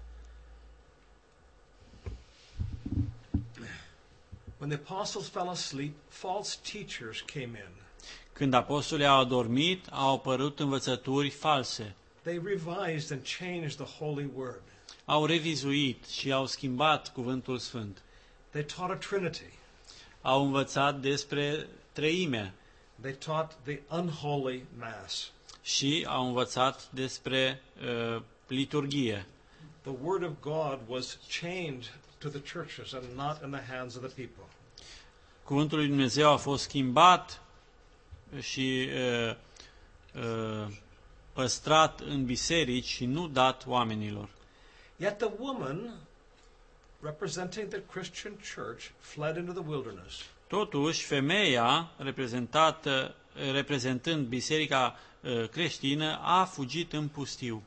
When the apostles fell asleep, false teachers came in. Când apostolii au adormit, au apărut învățături false. They revised and changed the holy word. Au revizuit și au schimbat cuvântul sfânt. They taught a trinity. Au învățat despre treime They taught the unholy mass. și au învățat despre uh, liturghie. The word of God was chained to the churches and not in the hands of the people. Cuvântul lui Dumnezeu a fost schimbat și uh, uh, păstrat în biserici și nu dat oamenilor. Yet the woman representing the Christian church fled into the wilderness. Totuși, femeia reprezentată, reprezentând biserica uh, creștină a fugit în pustiu.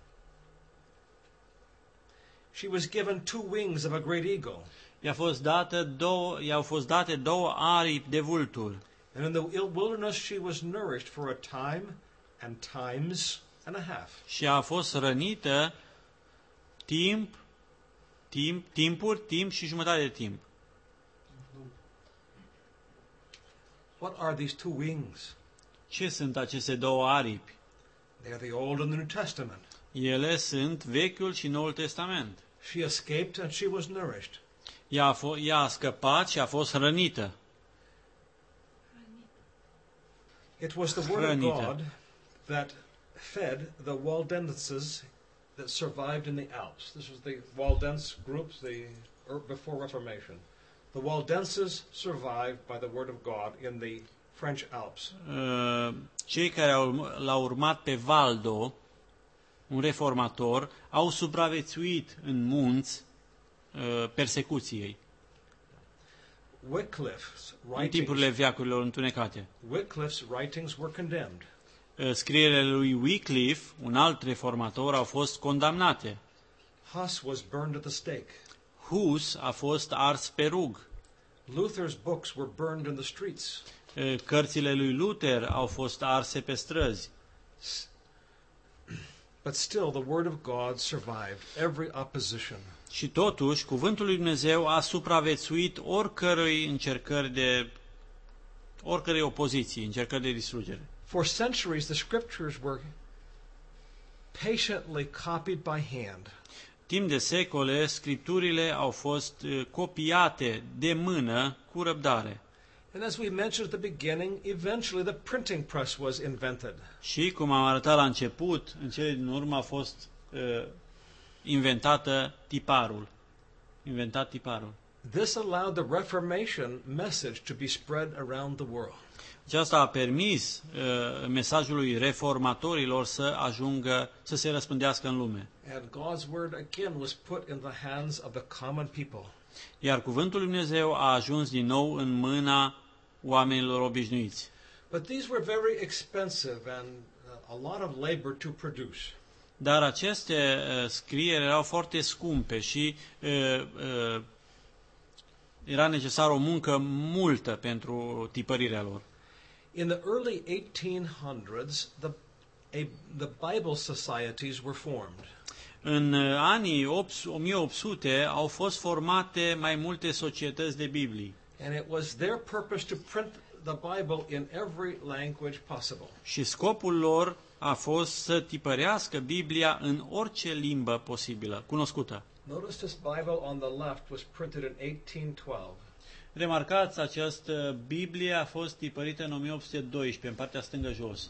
She was given two wings of a great eagle. I-a fost dată două, i-au fost date două aripi de vulturi. And in the wilderness she was nourished for a time and times and a half. Și a fost rănită timp, timp, timpuri, timp și jumătate de timp. What are these two wings? Ce sunt aceste două aripi? They are the Old and the New Testament. Ele sunt Vechiul și Noul Testament. She escaped and she was nourished. Ea a, f- ea a scăpat și a fost rănită. It was the word of Hrănită. God that fed the Waldenses that survived in the Alps. This was the Waldense groups the er, before Reformation. The Waldenses survived by the word of God in the French Alps. Uh, Cei care au, l-au urmat pe Valdo, un reformator, au supraviețuit în munți uh, persecuției, Wycliffe's în timpurile writings, veacurilor întunecate. Wycliffe's writings were condemned. Scrierile lui Wycliffe, un alt reformator, au fost condamnate. Huss was burned at the stake. Hus a fost ars pe rug. Luther's books were burned in the streets. Cărțile lui Luther au fost arse pe străzi. But still the word of God survived every opposition. Și totuși, cuvântul lui Dumnezeu a supraviețuit oricărei încercări de oricărei opoziții, încercări de distrugere. For centuries the scriptures were patiently copied by hand. Timp de secole, scripturile au fost copiate de mână cu răbdare. And as we mentioned at the beginning, eventually the printing press was invented. Și, cum am arătat la început, în cele din urmă a fost uh, inventată tiparul. Inventat tiparul. This allowed the Reformation message to be spread around the world. Aceasta a permis uh, mesajului reformatorilor să ajungă, să se răspândească în lume. And God's word again was put in the hands of the common people. Iar cuvântul lui Dumnezeu a ajuns din nou în mâna oamenilor obișnuiți. But these were very expensive and a lot of labor to produce. Dar aceste uh, scrieri erau foarte scumpe și uh, uh, era necesară o muncă multă pentru tipărirea lor. In the early eighteen hundreds, the, a, the Bible societies were formed. În anii o mie opt sute au fost formate mai multe societăți de Biblii. And it was their purpose to print the Bible in every language possible. Și scopul lor a fost să tipărească Biblia în orice limbă posibilă, cunoscută. Notice this Bible on the left was printed in eighteen twelve. Remarcați, această Biblie a fost tipărită în o mie opt sute doisprezece, în partea stângă jos.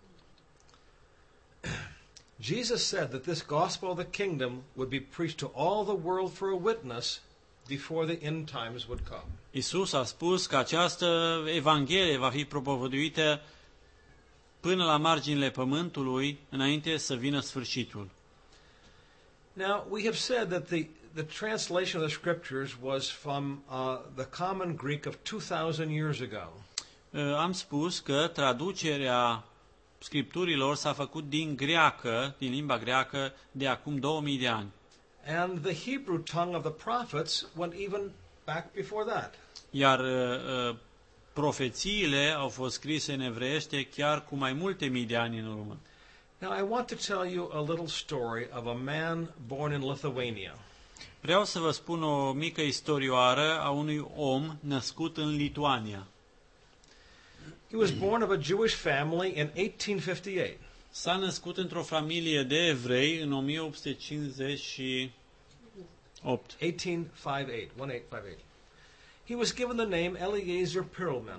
Jesus said that this gospel of the kingdom would be preached to all the world for a witness before the end times would come. Isus a spus că această Evanghelie va fi propovăduită până la marginile pământului, înainte să vină sfârșitul. Now, we have said that the, the translation of the scriptures was from uh, the common Greek of two thousand years ago. Am spus că traducerea scripturilor s-a făcut din greacă, din limba greacă, de acum două mii de ani. And the Hebrew tongue of the prophets went even back before that. Iar uh, profețiile au fost scrise în evreiește chiar cu mai multe mii de ani în urmă. Now, I want to tell you a little story of a man born in Lithuania. Vreau să vă spun o mică istorioară a unui om născut în Lituania. He was born of a Jewish family in eighteen fifty-eight. S-a născut într-o familie de evrei în o mie opt sute cincizeci și opt. eighteen fifty-eight, eighteen fifty-eight. He was given the name Eliezer Perlman.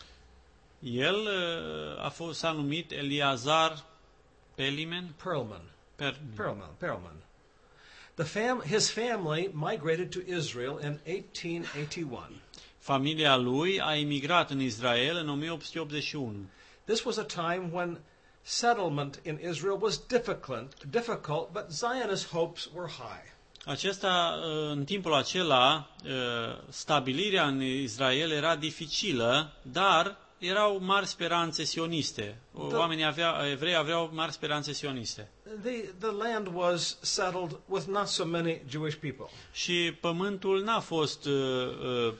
El uh, a fost s-a numit Eliazar Peliman, Perlman. Perlman. Perlman. Perlman. The fam- his family migrated to Israel in eighteen eighty-one. Familia lui a emigrat în Israel în o mie opt sute optzeci și unu. This was a time when settlement in Israel was difficult, difficult, but Zionist hopes were high. Acesta, în timpul acela, stabilirea în Israel era dificilă, dar erau mari speranțe sioniste. Oamenii avea, evrei aveau mari speranțe sioniste. The, the land was settled with not so many Jewish people. Și pământul n-a fost, uh,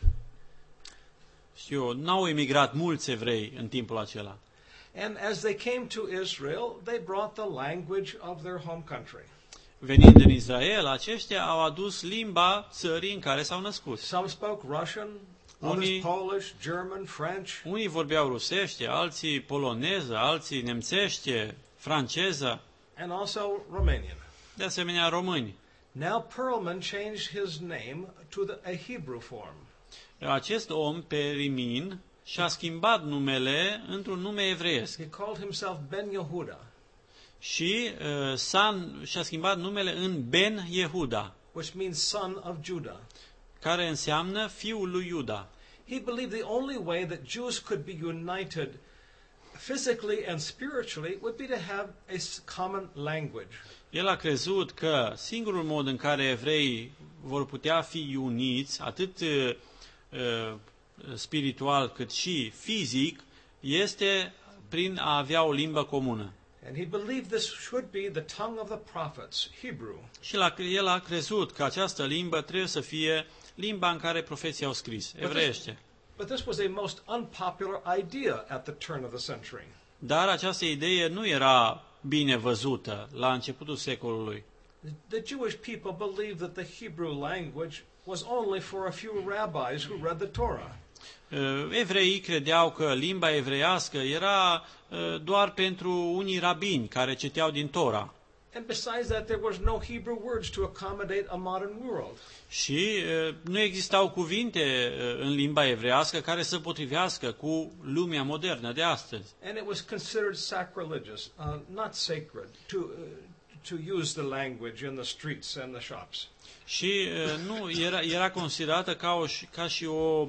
știu eu, n-au emigrat mulți evrei în timpul acela. And as they came to Israel, they brought the language of their home country. Venind în Israel, aceștia au adus limba țării în care s-au născut. Some spoke Russian, Unii, others Polish, German, French. Unii vorbeau rusește, alții poloneză, alții nemțește, franceză. And also Romanian. De asemenea, români. Now Perlman changed his name to the, a Hebrew form. Acest om, Perimin, și-a schimbat numele într-un nume evreiesc. He called himself Ben Yehuda. Și uh, s-a, și-a schimbat numele în Ben Yehuda, which means son of Judah. Care înseamnă fiul lui Iuda. He believed the only way that Jews could be united physically and spiritually would be to have a common language. El a crezut că singurul mod în care evreii vor putea fi uniți, atât uh, spiritual cât și fizic, este prin a avea o limbă comună. And he believed this should be the tongue of the prophets, Hebrew. Și la, el a crezut că această limbă trebuie să fie limba în care profeții au scris, evreiește. But this was a most unpopular idea at the turn of the century. Dar această idee nu era bine văzută la începutul secolului. The Jewish people believed that the Hebrew language was only for a few rabbis who read the Torah. Evreii credeau că limba evreiască era doar pentru unii rabini care citeau din Tora. And besides that, there was no Hebrew words to accommodate a modern world. Și nu existau cuvinte în limba evreiască care să potrivească cu lumea modernă de astăzi. And it was considered sacrilegious, uh, not sacred, to uh, to use the language in the streets and the shops. Și nu era era considerată ca o ca și o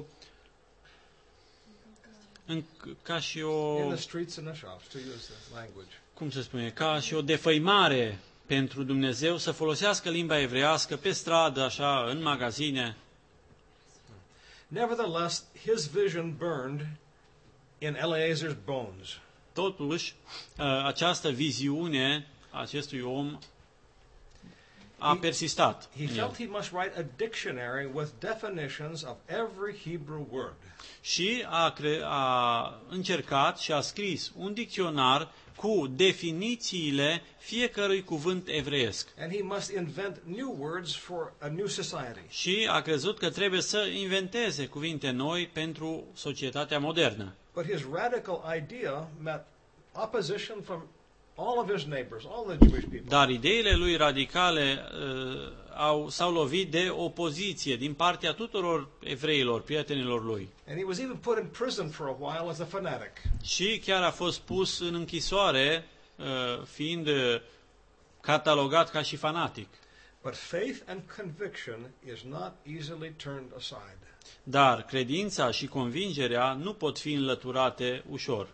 în, ca și o In the streets and the shops to use the language. Cum se spune, ca și o defăimare pentru Dumnezeu să folosească limba evreiască pe stradă, așa, în magazine. Nevertheless, his vision burned in Eleazar's bones. Totuși, această viziune a acestui om a persistat. He felt he must write a dictionary with definitions of every Hebrew word. Și a, cre- a încercat și a scris un dicționar cu definițiile fiecărui cuvânt evreiesc. And he must invent new words for a new society. Și a crezut că trebuie să inventeze cuvinte noi pentru societatea modernă. But his radical idea met opposition from all of his neighbors, all the Jewish people. Dar ideile lui radicale uh, au, s-au lovit de opoziție din partea tuturor evreilor, prietenilor lui. And he was even put in prison for a while as a fanatic. Și chiar a fost pus în închisoare, uh, fiind uh, catalogat ca și fanatic. But faith and conviction is not easily turned aside. Dar credința și convingerea nu pot fi înlăturate ușor.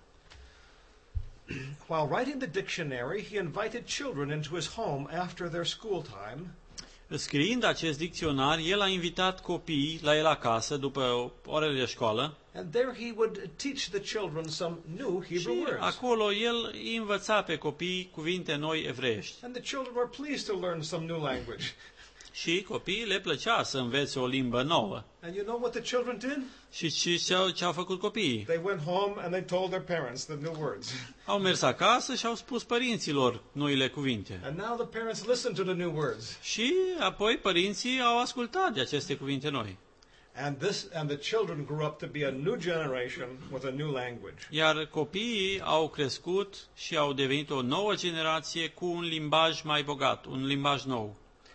While writing the dictionary, he invited children into his home after their school time. Scriind acest dicționar, el a invitat copiii la el acasă după orele de școală. And there he would teach the children some new Hebrew Și words. acolo el îi învăța pe copii cuvinte noi evreiești. And the children were pleased to learn some new language. Și copiii le plăcea să învețe o limbă nouă. And you know what the children did? Și ce, ce, au, ce au făcut copiii? They went home and they told their parents the new words. Au mers acasă și au spus părinților noile cuvinte. And now the parents listen to the new words. Și apoi părinții au ascultat de aceste cuvinte noi. And this and the children grew up to be a new generation with a new language. Iar copiii au crescut și au devenit o nouă generație cu un limbaj mai bogat, un limbaj nou.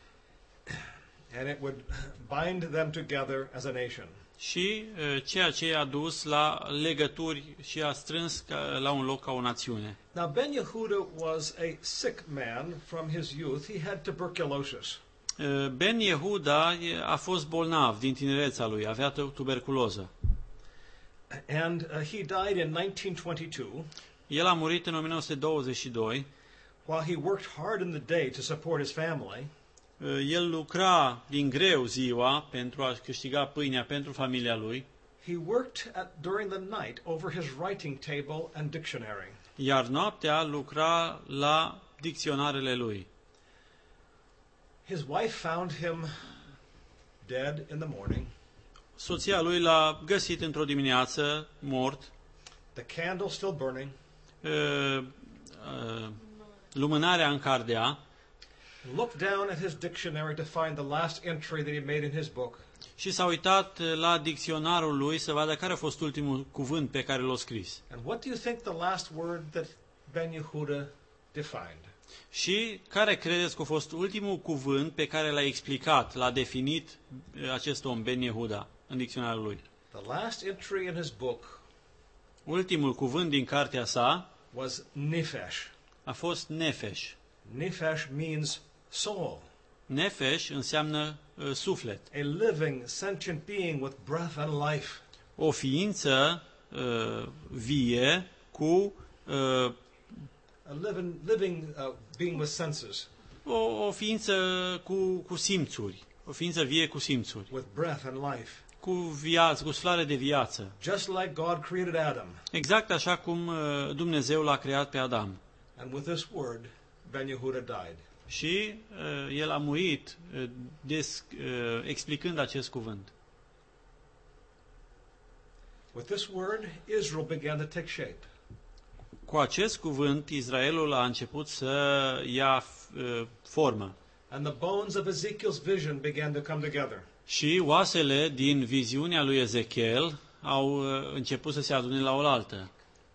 And it would bind them together as a nation. Și uh, ceea ce a dus la legături și a strâns ca, la un loc ca o națiune. Now Ben Yehuda was a sick man from his youth. He had tuberculosis. Uh, Ben Yehuda a fost bolnav din tinerețea lui, avea tuberculoză. And uh, he died in nineteen twenty-two. El a murit în o mie nouă sute douăzeci și doi. While he worked hard in the day to support his family. El lucra din greu ziua pentru a câștiga pâinea pentru familia lui. He worked at, during the night over his writing table and dictionary. Iar noaptea lucra la dicționarele lui. His wife found him dead in the morning. Soția lui l-a găsit într-o dimineață mort. The candle still burning. Uh, uh, lumânarea în cardea. Looked down at his dictionary to find the last entry that he made in his book. Și s-a uitat la dicționarul lui să vadă care a fost ultimul cuvânt pe care l-a scris. And what do you think the last word that Ben Yehuda defined? Și care credeți că a fost ultimul cuvânt pe care l-a explicat, l-a definit acest om, Ben Yehuda, în dicționarul lui? The last entry in his book Ultimul cuvânt din cartea sa was nefesh. a fost nefesh. Nefesh means soul. Nefesh înseamnă uh, suflet. A living, sentient being with breath and life. O ființă uh, vie cu uh, A living, living uh, being with senses. o, o ființă cu, cu simțuri. O ființă vie cu simțuri. With breath and life. cu viață, cu suflare de viață. Just like God created Adam. Exact așa cum uh, Dumnezeu l-a creat pe Adam. And with this word, Ben Yehuda died. Și uh, el a murit uh, des, uh, explicând acest cuvânt. With this word, Israel began to take shape. Cu acest cuvânt, Israelul a început să ia uh, formă. And the bones of Ezekiel's vision began to come together. Și oasele din viziunea lui Ezechiel au uh, început să se adune la oaltă.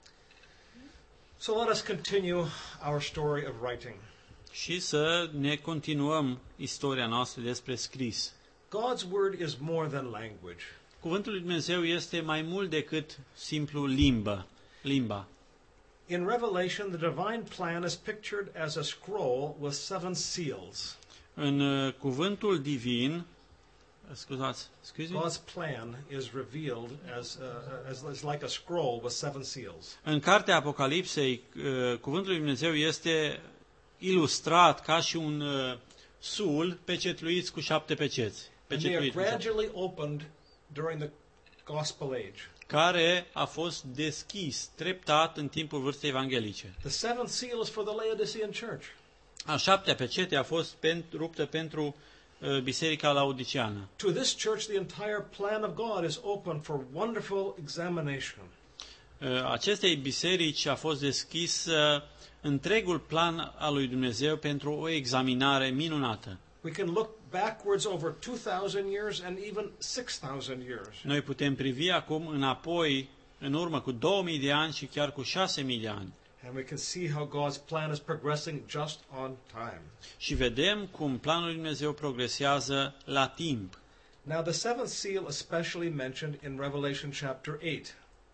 So let us continue our story of writing. Și să ne continuăm istoria noastră despre scris. God's word is more than language. Cuvântul lui Dumnezeu este mai mult decât simplu limbă, limba. In Revelation, the divine plan is pictured as a scroll with seven seals. În uh, cuvântul divin, scuzați, excuse me? God's plan is revealed as, uh, as, as like a scroll with seven seals. În cartea Apocalipsei, uh, cuvântul lui Dumnezeu este ilustrat ca și un uh, sul pecetluit cu șapte peceți. And they are Pecetluit cu șapte, gradually opened during the Gospel age. care a fost deschis treptat în timpul vârstei evanghelice. The seventh seal is for the Laodicean church. A șaptea pecete a fost pen, ruptă pentru uh, biserica laodiceană. To this church, the entire plan of God is open for wonderful examination. Uh, acestei biserici a fost deschis uh, întregul plan al lui Dumnezeu pentru o examinare minunată. We can look backwards over two thousand years and even six thousand years. Noi putem privi acum înapoi, în urmă cu două mii de ani și chiar cu șase mii de ani. And we can see how God's plan is progressing just on time. Și vedem cum planul lui Dumnezeu progresează la timp. Now, the seventh seal especially mentioned in Revelation chapter eight.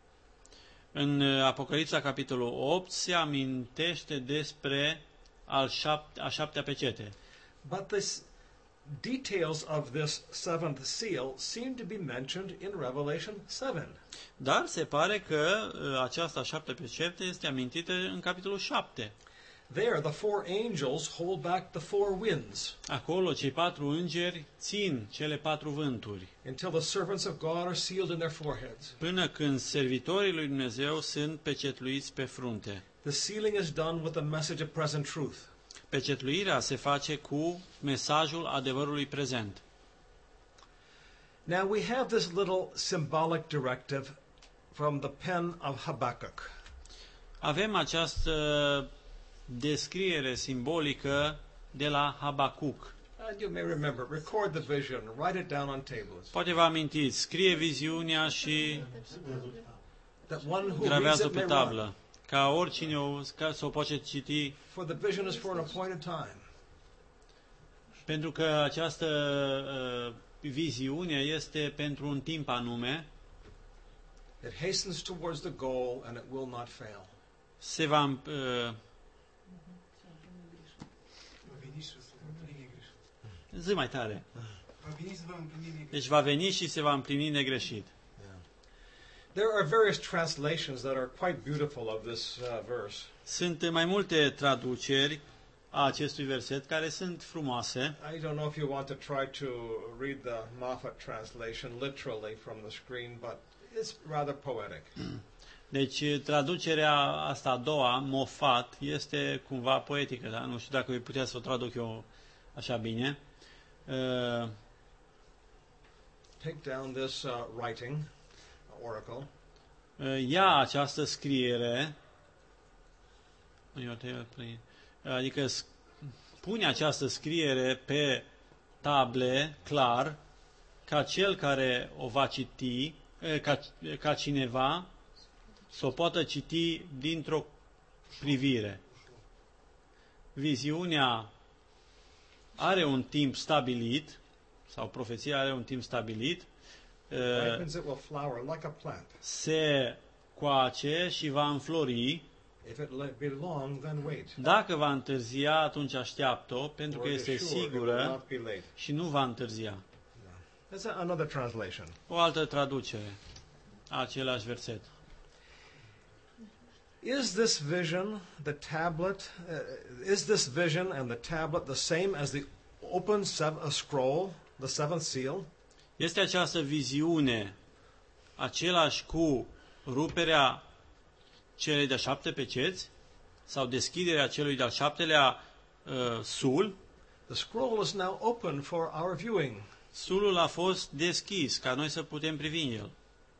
În uh, Apocalipsa, capitolul opt, se amintește despre al șapte, a șaptea pecete. But the details of this seventh seal seem to be mentioned in Revelation seven. Dar se pare că uh, această a șaptea pecete este amintită în capitolul șapte. There, the four angels hold back the four winds Acolo cei patru îngeri țin cele patru vânturi, until the servants of God are sealed in their foreheads. până când servitorii lui Dumnezeu sunt pecetluiți pe frunte. The sealing is done with the message of present truth. Pecetluirea se face cu mesajul adevărului prezent. Now we have this little symbolic directive from the pen of Habakkuk. Avem această descriere simbolică de la Habacuc. And you may remember, record the vision, write it down on tables. Poate vă amintiți, scrie viziunea și That one who reads gravează it pe may tablă, run. ca oricine o, ca să o poate citi, For the vision is for an appointed time. pentru că această uh, viziune este pentru un timp anume, It hastens towards the goal and it will not fail. se va uh, zi mai tare. Deci va veni și se va împlini negreșit. There are various translations that are quite beautiful of this uh, verse. Sunt mai multe traduceri a acestui verset care sunt frumoase. I don't know if you want to try to read the Moffat translation literally from the screen, but it's rather poetic. Deci traducerea asta a doua, Moffat, este cumva poetică, da? Nu știu dacă voi putea să o traduc eu așa bine. Uh, Take down this uh, writing, oracle, uh, ia această scriere, adică sc- pune această scriere pe table, clar, ca cel care o va citi, uh, ca, ca cineva să o poată citi dintr-o privire. Viziunea are un timp stabilit, sau profeția are un timp stabilit, ripens it will flower like a plant. se coace și va înflori. If it le- be long, then wait. Dacă va întârzia, atunci așteaptă-o, pentru că For este it is sure it will sigură not be late. și nu va întârzia. That's a- another translation. O altă traducere a același verset. Is this vision, the tablet, uh, is this vision and the tablet the same as the open sev- uh, scroll, the seventh seal? Este această viziune același cu ruperea celei de-a șapte peceți sau deschiderea celui de-al șaptelea uh, sul? The scroll is now open for our viewing. Sulul a fost deschis ca noi să putem privi în el.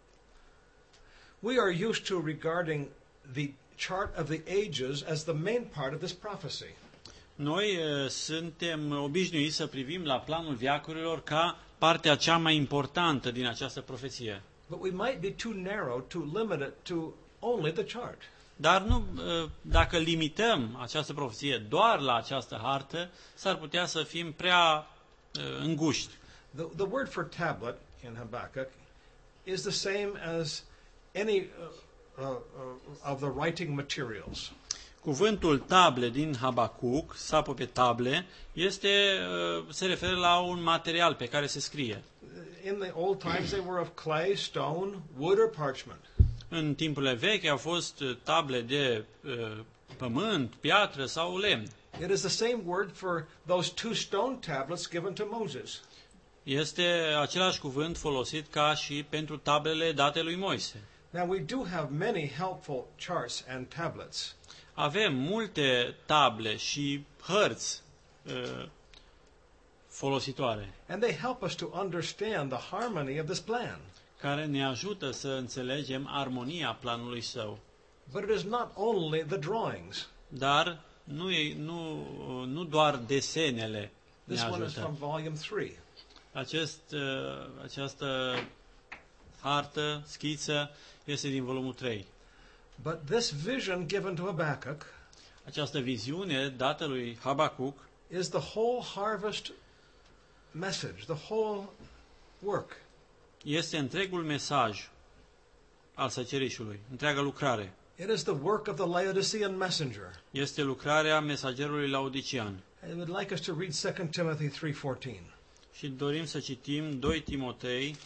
We are used to regarding the chart of the ages as the main part of this prophecy. Noi uh, suntem obișnuiți să privim la planul veacurilor ca partea cea mai importantă din această profeție. But we might be too narrow to limit it to only the chart. Dar nu, uh, dacă limităm această profeție doar la această hartă, s-ar putea să fim prea uh, înguști. The, the word for tablet in Habakkuk is the same as any uh, uh, uh, of the writing materials. Cuvântul table din Habacuc, sau pe table, este, uh, se referă la un material pe care se scrie. In the old times they were of clay, stone, wood or parchment. În timpurile vechi au fost uh, table de uh, pământ, piatră sau lemn. It is the same word for those two stone tablets given to Moses. Este același cuvânt folosit ca și pentru tablele date lui Moise. Now we do have many helpful charts and tablets. Avem multe table și hărți uh, folositoare And they help us to understand the harmony of this plan. care ne ajută să înțelegem armonia planului său. But it is not only the drawings. Dar nu, e, nu, nu doar desenele ne This one is from ajută. volume three. Acest, uh, această hartă, schiță, este din volumul trei. But this vision given to Habakkuk Această viziune dată lui Habacuc is the whole harvest message, the whole work. este întregul mesaj al săcerișului, întreaga lucrare. It is the work of the Laodicean messenger. Este lucrarea mesagerului laodician. I would like us to read Second Timothy three fourteen. Și dorim să citim doi Timotei,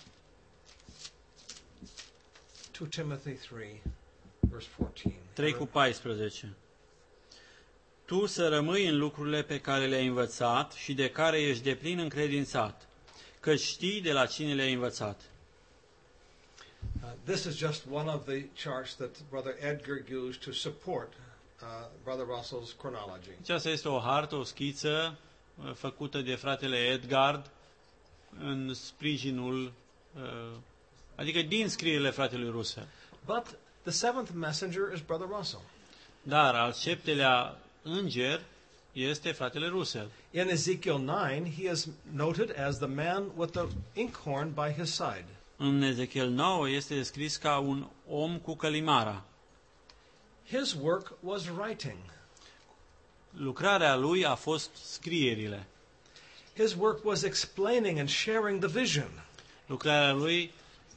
Second Timothy three, verse fourteen. trei cu paisprezece. Tu să rămâi în lucrurile pe care le-ai învățat și de care ești deplin încredințat, că știi de la cine le-ai învățat. Uh, this is just one of the charts that Brother Edgar used to support uh, Brother Russell's chronology. Aceasta este o hartă, o schiță uh, făcută de fratele Edgard în sprijinul, uh, adică din scrierile fratelui Russell. But the seventh messenger is Brother Russell. Dar al șaptelea înger este fratele Russell. In Ezekiel nine, he is noted as the man with the inkhorn by his side. În Ezechiel nouă este descris ca un om cu călimara. His work was writing. Lucrarea lui a fost scrierile. His work was explaining and sharing the vision. Lucrarea lui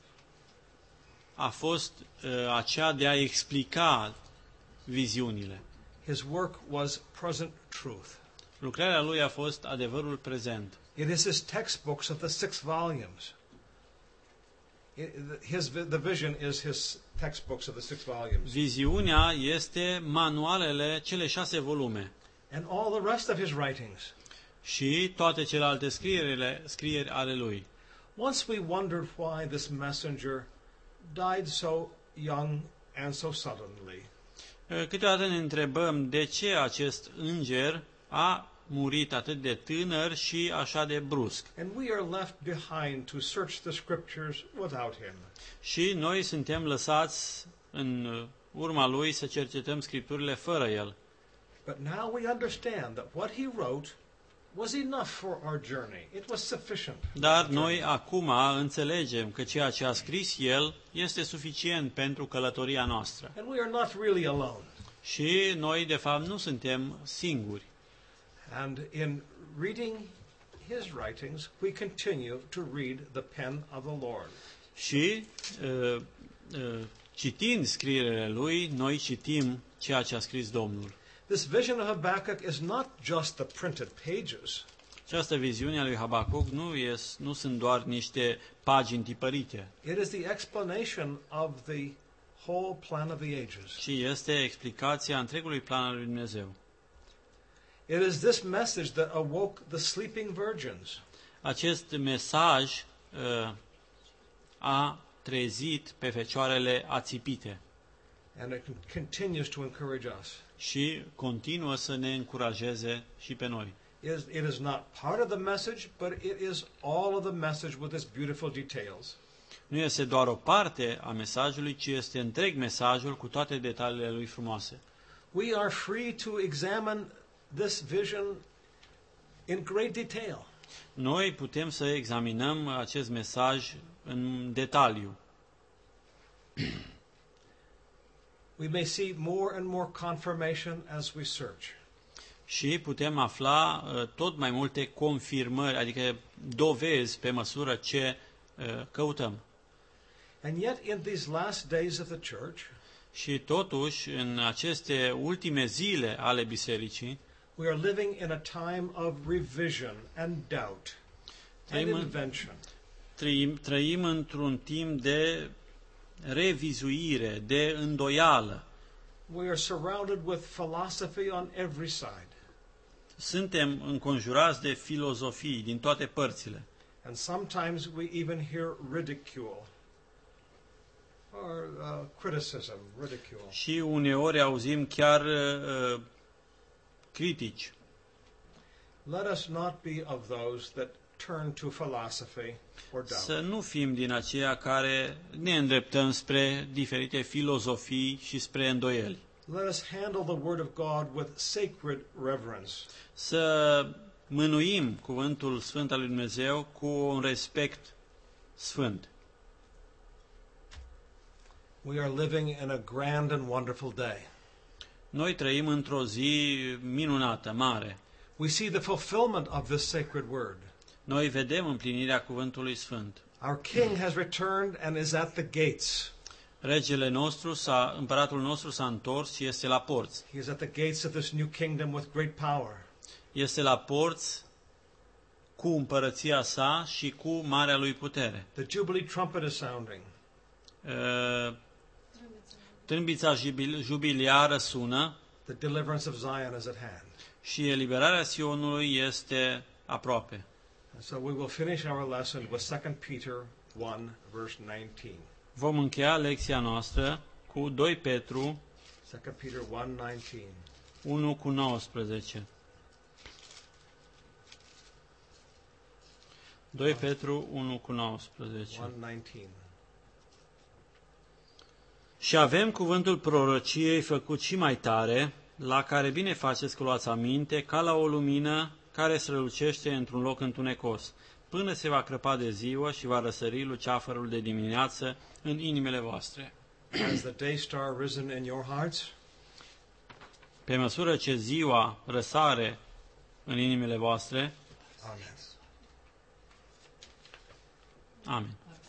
a fost uh, aceea de a explica viziunile. His work was present truth. Lucrarea lui a fost adevărul prezent. It is his textbooks of the six volumes. It, his, the vision is his textbooks of the six volumes. Viziunea este manualele, cele șase volume. And all the rest of his writings. Și toate celelalte scrierile, scrieri ale lui. Once we wondered why this messenger died so young and so suddenly. Câteodată ne întrebăm de ce acest înger a murit atât de tânăr și așa de brusc. And we are left behind to search the scriptures without him. Și noi suntem lăsați în urma lui să cercetăm scripturile fără el. But now we understand that what he wrote was enough for our journey. It was sufficient. Dar noi acum înțelegem că ceea ce a scris el este suficient pentru călătoria noastră. And we are not really alone. Și noi, de fapt, nu suntem singuri. And in reading his writings, we continue to read the pen of the Lord. Și uh, uh, citind scrierile lui, noi citim ceea ce a scris Domnul. This vision of Habakkuk is not just the printed pages. Această viziune a lui Habacuc nu, es, nu sunt doar niște pagini tipărite, It is the explanation of the whole plan of the ages. ci este explicația întregului plan al lui Dumnezeu. It is this message that awoke the sleeping virgins. Acest mesaj uh, a trezit pe fecioarele ațipite And it con- continues to encourage us. și continuă să ne încurajeze și pe noi. It is, it is not part of the message, but it is all of the message with its beautiful details. Nu este doar o parte a mesajului, ci este întreg mesajul cu toate detaliile lui frumoase. We are free to examine this vision in great detail. Noi putem să examinăm acest mesaj în detaliu. We may see more and more confirmation as we search. Și putem afla uh, tot mai multe confirmări, adică dovezi pe măsură ce uh, căutăm. And yet, in these last days of the church, Și totuși, în aceste ultime zile ale bisericii, we are living in a time of revision and doubt and Trăim în- invention. trăim, trăim într-un timp de revizuire, de îndoială. We are surrounded with philosophy on every side. Suntem înconjurați de filozofii din toate părțile. And sometimes we even hear ridicule or uh, criticism, ridicule. Și uneori auzim chiar uh, critici. Let us not be of those that turn to philosophy or doubt. Să nu fim din aceia care ne îndreptăm spre diferite filozofii și spre îndoieli. Let us handle the Word of God with sacred reverence. Să mânuim cuvântul Sfânt al lui Dumnezeu cu un respect sfânt. We are living in a grand and wonderful day. Noi trăim într-o zi minunată, mare. We see the fulfillment of this sacred word. Noi vedem împlinirea cuvântului Sfânt. Our King has returned and is at the gates. Regele nostru, s-a, împăratul nostru s-a întors și este la porți. He is at the gates of this new kingdom with great power. Este la porți cu împărăția sa și cu marea lui putere. The Jubilee trumpet is sounding. Uh, Trâmbița jubil- jubiliară sună The deliverance of Zion is at hand. și eliberarea Sionului este aproape. And so we will finish our lesson with Second Peter one, verse nineteen. Vom încheia lecția noastră cu doi Petru Second Peter one, nineteen. unu cu nouăsprezece. doi Petru unu cu nouăsprezece. one nineteen. Și avem cuvântul prorociei făcut și mai tare, la care bine faceți că luați aminte, ca la o lumină care strălucește într-un loc întunecos, până se va crăpa de ziua și va răsări luceafărul de dimineață în inimile voastre. Has the day star risen in your hearts? Pe măsură ce ziua răsare în inimile voastre, Amen. amin.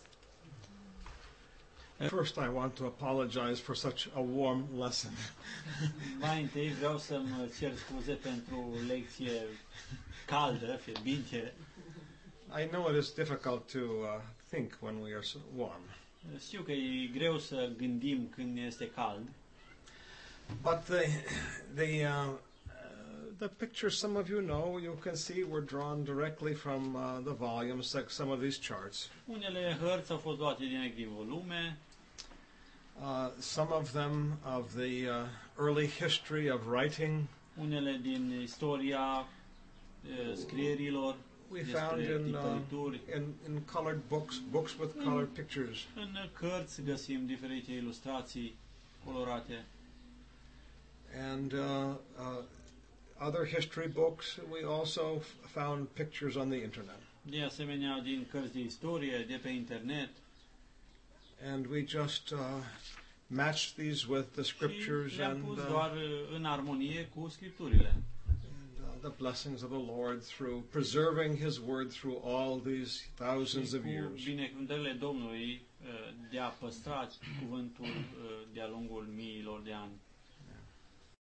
First, I want to apologize for such a warm lesson. Mai întâi vreau să-mi cer scuze pentru lecție caldă, fierbinte. I know it is difficult to uh, think when we are so warm, Știu că e greu să gândim când este cald, but the the uh, uh, the pictures some of you know, you can see, were drawn directly from uh, the volumes, like some of these charts. unele hărți au fost luate direct din volume, Uh, some of them of the uh, early history of writing. unele din istoria eh, scrierilor We found despre in, uh, tipărituri. in in colored books, books with colored pictures. În cărți găsim diferite ilustrații colorate. And uh, uh, other history books, we also f- found pictures on the internet. De asemenea, din cărți de istorie, de pe internet. And we just uh, matched these with the scriptures Și le-am and, pus uh, doar eh, în armonie cu scripturile. and uh, the blessings of the Lord through preserving His word through all these thousands Și of cu years. binecuvântările Domnului eh, de a păstra cuvântul eh, de-a lungul miilor de ani.